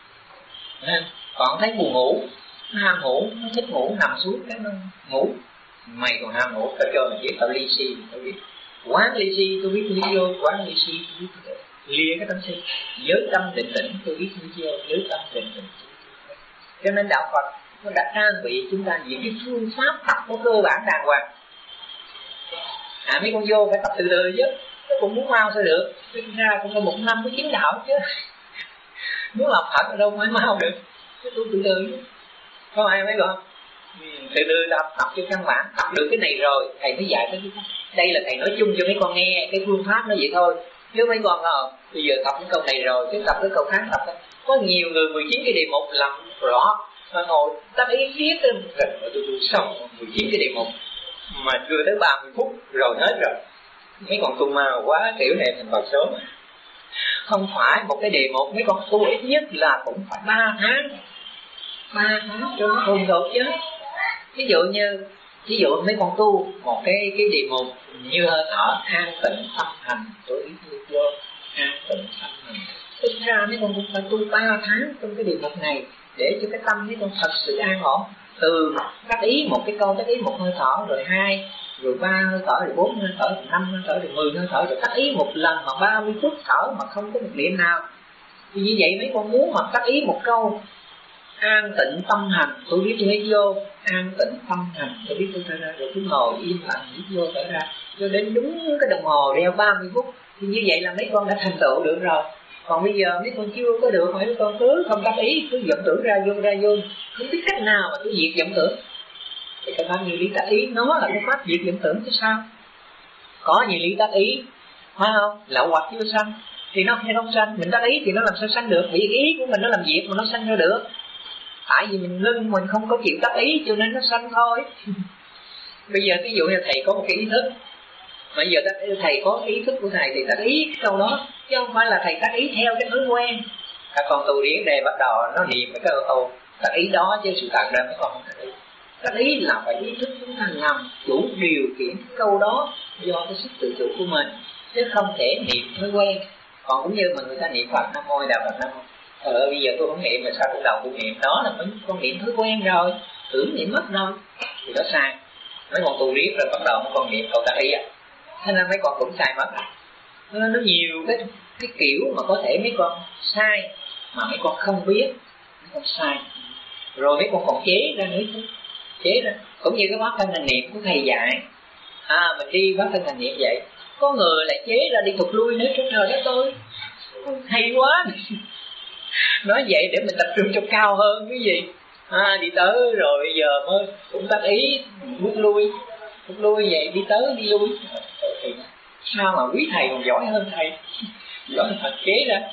Còn thấy buồn ngủ, nó ham ngủ, nó thích ngủ, nằm xuống cái nó ngủ. Mày còn ham ngủ, tao cho mày biết tao ly si, tao biết quán ly si, tôi biết lý vô, quán ly si, tôi biết lìa cái tâm si, giới tâm định tĩnh, tôi biết lý vô, giới tâm định tĩnh. Cho nên đạo Phật nó đã trang bị chúng ta những cái phương pháp tập có cơ bản đàng hoàng. Mấy con vô phải tập từ từ chứ, nó cũng muốn mau sao được, ra cũng phải 1 năm mới chứng đạo chứ. Muốn làm Phật ở đâu mới mau được, chứ tôi từ từ chứ. Có ai mấy con? Từ từ tập cho căn bản, tập được cái này rồi thầy mới dạy tới cái khác. Đây là thầy nói chung cho mấy con nghe cái phương pháp nó vậy thôi. Chứ mấy con bây giờ tập cái câu này rồi chứ tập cái câu khác tập đó. Có nhiều người 19 cái đề mục làm rõ mà ngồi tác ý viết rồi tôi xong 19 cái đề mục mà chưa tới 30 phút rồi hết rồi. Mấy con tu ma quá, kiểu này thành vào sớm. Không phải một cái đề mục, mấy con tu ít nhất là cũng phải 3 tháng. 3 tháng cho nó hùng đột chứ. Ví dụ mấy con tu một cái đề mục như hơi thở, an tịnh tâm hành, tôi ý như vô an tịnh tâm hành. Thực ra mấy con cũng phải tu 3 tháng trong cái đề mục này để cho cái tâm mấy con thật sự an ổn. Từ tác ý một cái câu, tác ý một hơi thở, rồi 2, rồi 3 hơi thở, rồi 4 hơi thở, rồi 5 hơi thở, rồi 10 hơi thở, rồi tác ý một lần mà 30 phút thở mà không có một niệm nào. Thì như vậy mấy con muốn mà tác ý một câu an tịnh tâm hành, tôi biết tôi hít vô, an tịnh tâm hành, tôi biết tôi thở ra, rồi cứ ngồi im lặng hít vô thở ra, cho đến đúng cái đồng hồ đeo 30 phút. Thì như vậy là mấy con đã thành tựu được rồi. Còn bây giờ mấy con chưa có được, mấy con cứ không tác ý, cứ vọng tưởng ra vô, không biết cách nào mà cứ diệt vọng tưởng. Thì cái pháp như lý tác ý nó là cái pháp diệt vọng tưởng chứ sao? Có như lý tác ý, phải không? Lậu hoặc chưa sanh thì nó không sanh, mình tác ý thì nó làm sao sanh được? Vì ý của mình nó làm việc mà nó sanh ra được. Tại vì mình ngưng, mình không có chịu tác ý cho nên nó sanh thôi. Bây giờ ví dụ như thầy có một cái ý thức, bây giờ thầy có ý thức của thầy thì tác ý cái câu đó, chứ không phải là thầy tác ý theo cái thói quen. Các con tu điển đề bắt đầu nó niệm mấy cái câu tác ý đó, chứ sự thật ra mấy con không tác ý. Tác ý là phải ý thức chúng ta làm chủ điều khiển cái câu đó do cái sức tự chủ của mình, chứ không thể niệm thói quen. Còn cũng như mà người ta niệm Phật Nam Mô Đà Phật Nam Mô, bây giờ tôi không niệm mà sao tôi đầu tôi niệm, đó là mấy con niệm thói quen rồi, tưởng niệm mất rồi thì đó sai. Mấy con tu riết rồi bắt đầu mấy con niệm câu tác ý á, thế nên mấy con cũng sai mất. Nó nhiều cái kiểu mà có thể mấy con sai mà mấy con không biết, mấy con sai rồi mấy con còn chế ra nữa chứ. Chế ra cũng như cái pháp thân hành niệm của thầy dạy, mình đi pháp thân hành niệm vậy, có người lại chế ra đi thụt lui nữa. Trời đất ơi, hay quá. Nói vậy để mình tập trung cho cao hơn cái gì. Đi tới rồi bây giờ mới cũng tác ý bước lui vậy, đi tới đi lui. Thì sao mà quý thầy còn giỏi hơn thầy, giỏi hơn Phật chế ra.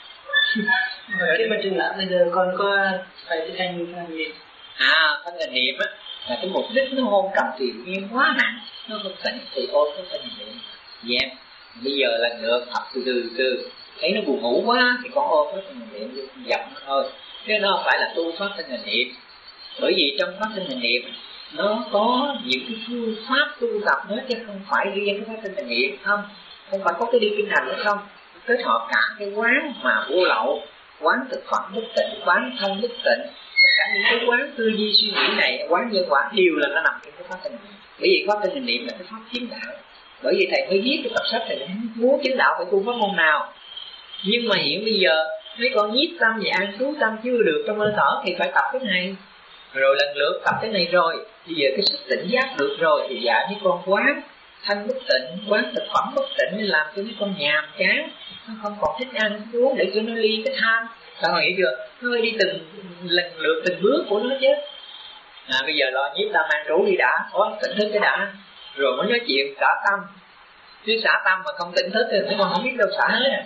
Cái bên trên là bây giờ con có phải thực hành thân niệm. Thân hành niệm á là cái mục đích nó hôn trầm thiền nhiên quá nặng, nó không tỉnh thì ôm cái thân hành niệm. Dạ. Bây giờ lần ngược học từ thấy nó buồn ngủ quá thì con ôm cái thân hành niệm dập nó thôi, chứ nó không phải là tu pháp thân hành niệm. Bởi vì trong pháp thân hành niệm nó có những cái phương pháp tu tập nữa, chứ không phải riêng cái pháp thân hành niệm không phải có cái đi kinh hành nữa không, kết hợp cả cái quán mà vô lậu, quán thực phẩm bất tịnh, quán thân bất tịnh, tất cả những cái quán tư duy suy nghĩ này, quán nhân quả đều là nó nằm trong cái pháp thân hành niệm. Bởi vì pháp thân hành niệm là cái pháp chứng đạo. Bởi vì thầy mới viết cái tập sách này, muốn chứng đạo phải tu pháp môn nào. Nhưng mà hiện bây giờ mấy con nhiếp tâm và an trú tâm chưa được trong hơi thở thì phải tập cái này, rồi lần lượt tập cái này rồi bây giờ cái sức tỉnh giác được rồi thì dạy mấy con quán thân bất tịnh, quán thực phẩm bất tịnh, nên làm cho mấy con nhàm chán, nó không còn thích ăn uống để cho nó ly cái tham. Các con hiểu chưa? Nó đi từng lần lượt từng bước của nó chứ. Bây giờ lo nhiếp tâm an trú đi đã, có tỉnh thức cái đã, rồi mới nói chuyện xả tâm. Chứ xả tâm mà không tỉnh thức thì mấy con không biết đâu xả hết.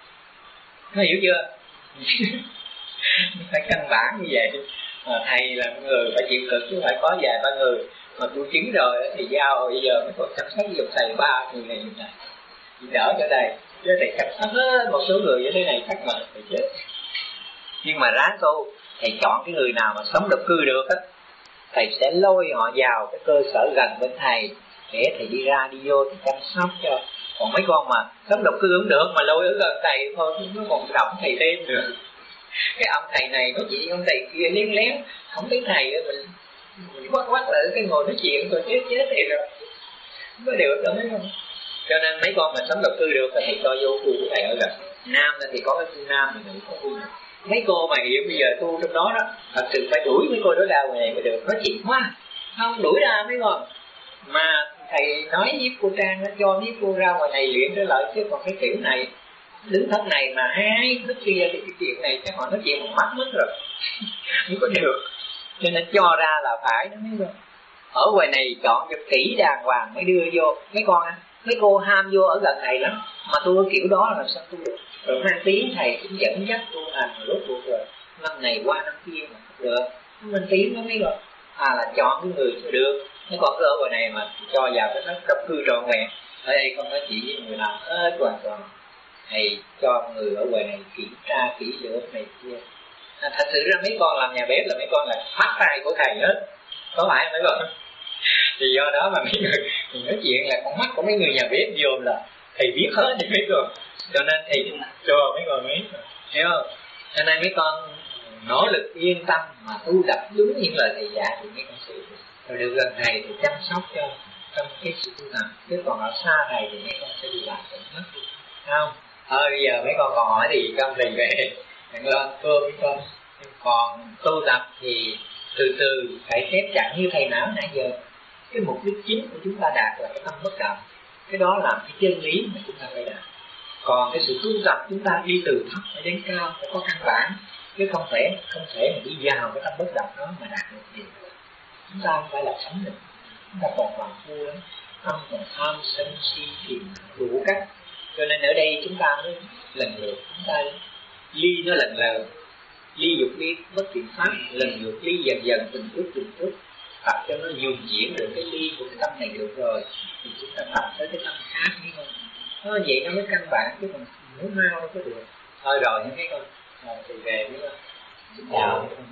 Có hiểu chưa? Phải căn bản như vậy. Thầy là người phải chịu cực chứ phải có vài ba người mà tu chứng rồi thì giao bây giờ mấy con chăm sóc dùm thầy 3 người này dùm thầy đỡ cho thầy, chứ thầy chăm sóc hết một số người như thế này chắc mà thầy chết. Nhưng mà ráng tu, thầy chọn cái người nào mà sống độc cư được á, thầy sẽ lôi họ vào cái cơ sở gần bên thầy để thầy đi ra đi vô thì chăm sóc cho. Còn mấy con mà sống độc cư không được mà lôi ở gần thầy thôi, nó còn động thầy thêm nữa. Cái ông thầy này nói chuyện ông thầy kia lén lén, không thấy thầy mình quát lại cái ngồi nói chuyện rồi chết thầy rồi, không có được đâu mấy con. Cho nên mấy con mà sống độc cư được thì thầy cho vô khu của thầy ở gần. Nam thì có cái khu nam, thì nữ có khu nữ. Mấy cô mà hiện bây giờ tu trong đó đó, thật sự phải đuổi mấy cô đó ra ngoài này mới được, nói chuyện quá, không đuổi ra mấy con. Mà thầy nói với cô Trang nó cho với cô ra ngoài này luyện trở lại, chứ còn cái kiểu này đứng thất này mà hai thức kia thì cái chuyện này chắc họ nói chuyện bằng mắt mất rồi không có được. Cho nên cho ra là phải đó mấy con. Ở ngoài này chọn cho kỹ đàng hoàng mới đưa vô mấy con á. Mấy cô ham vô ở gần thầy lắm, mà tôi kiểu đó là sao tu được. Rồi mang tiếng thầy cũng dẫn dắt tu hành rồi rốt cuộc rồi năm này qua năm kia mà không được, mang tiếng đó mấy con. Là chọn cái người cho được. Mấy con cứ ở ngoài này mà cho vào cái độc cư trọn vẹn. Ở đây con nói chuyện với người nào hết hoàn toàn. Thầy cho người ở ngoài này kiểm tra kỹ lưỡng này kia. Thật sự ra mấy con làm nhà bếp là mấy con là mắt tay của thầy hết, có phải mấy con? Thì do đó mà mấy người mình nói chuyện là con mắt của mấy người nhà bếp dồn là thầy biết hết thì mấy con. Cho nên thầy cho mấy con mấy, hiểu không? Cho nên mấy con nỗ lực yên tâm mà tu tập đúng những lời thầy dạy thì mấy con sẽ rồi được gần thầy thì chăm sóc cho trong cái sự tu tập. Chứ còn ở xa thầy thì mấy con sẽ bị lạc mất, không? Bây giờ mấy con còn hỏi thì con thầy về thằng lên cơm với con. Còn tu tập thì từ từ phải xếp chặt như thầy nói nãy giờ. Cái mục đích chính của chúng ta đạt là cái tâm bất động. Cái đó là cái chân lý mà chúng ta phải đạt. Còn cái sự tu tập chúng ta đi từ thấp đến cao phải có căn bản, chứ không thể mà đi vào cái tâm bất động đó mà đạt được gì. Chúng ta không phải là sống được, chúng ta còn hoàn phu lắm, tâm còn tham sân si phiền đủ cách. Cho nên ở đây chúng ta mới lần lượt chúng ta ly nó lần lần, ly dục ly bất thiện pháp, lần lượt ly dần dần từng chút tập cho nó dùng diễn được cái ly của cái tâm này được rồi thì chúng ta tập tới cái tâm khác hay không? Nó vậy nó mới căn bản, chứ còn muốn mau nó có được. Thôi rồi những cái con thì về với con. Chào.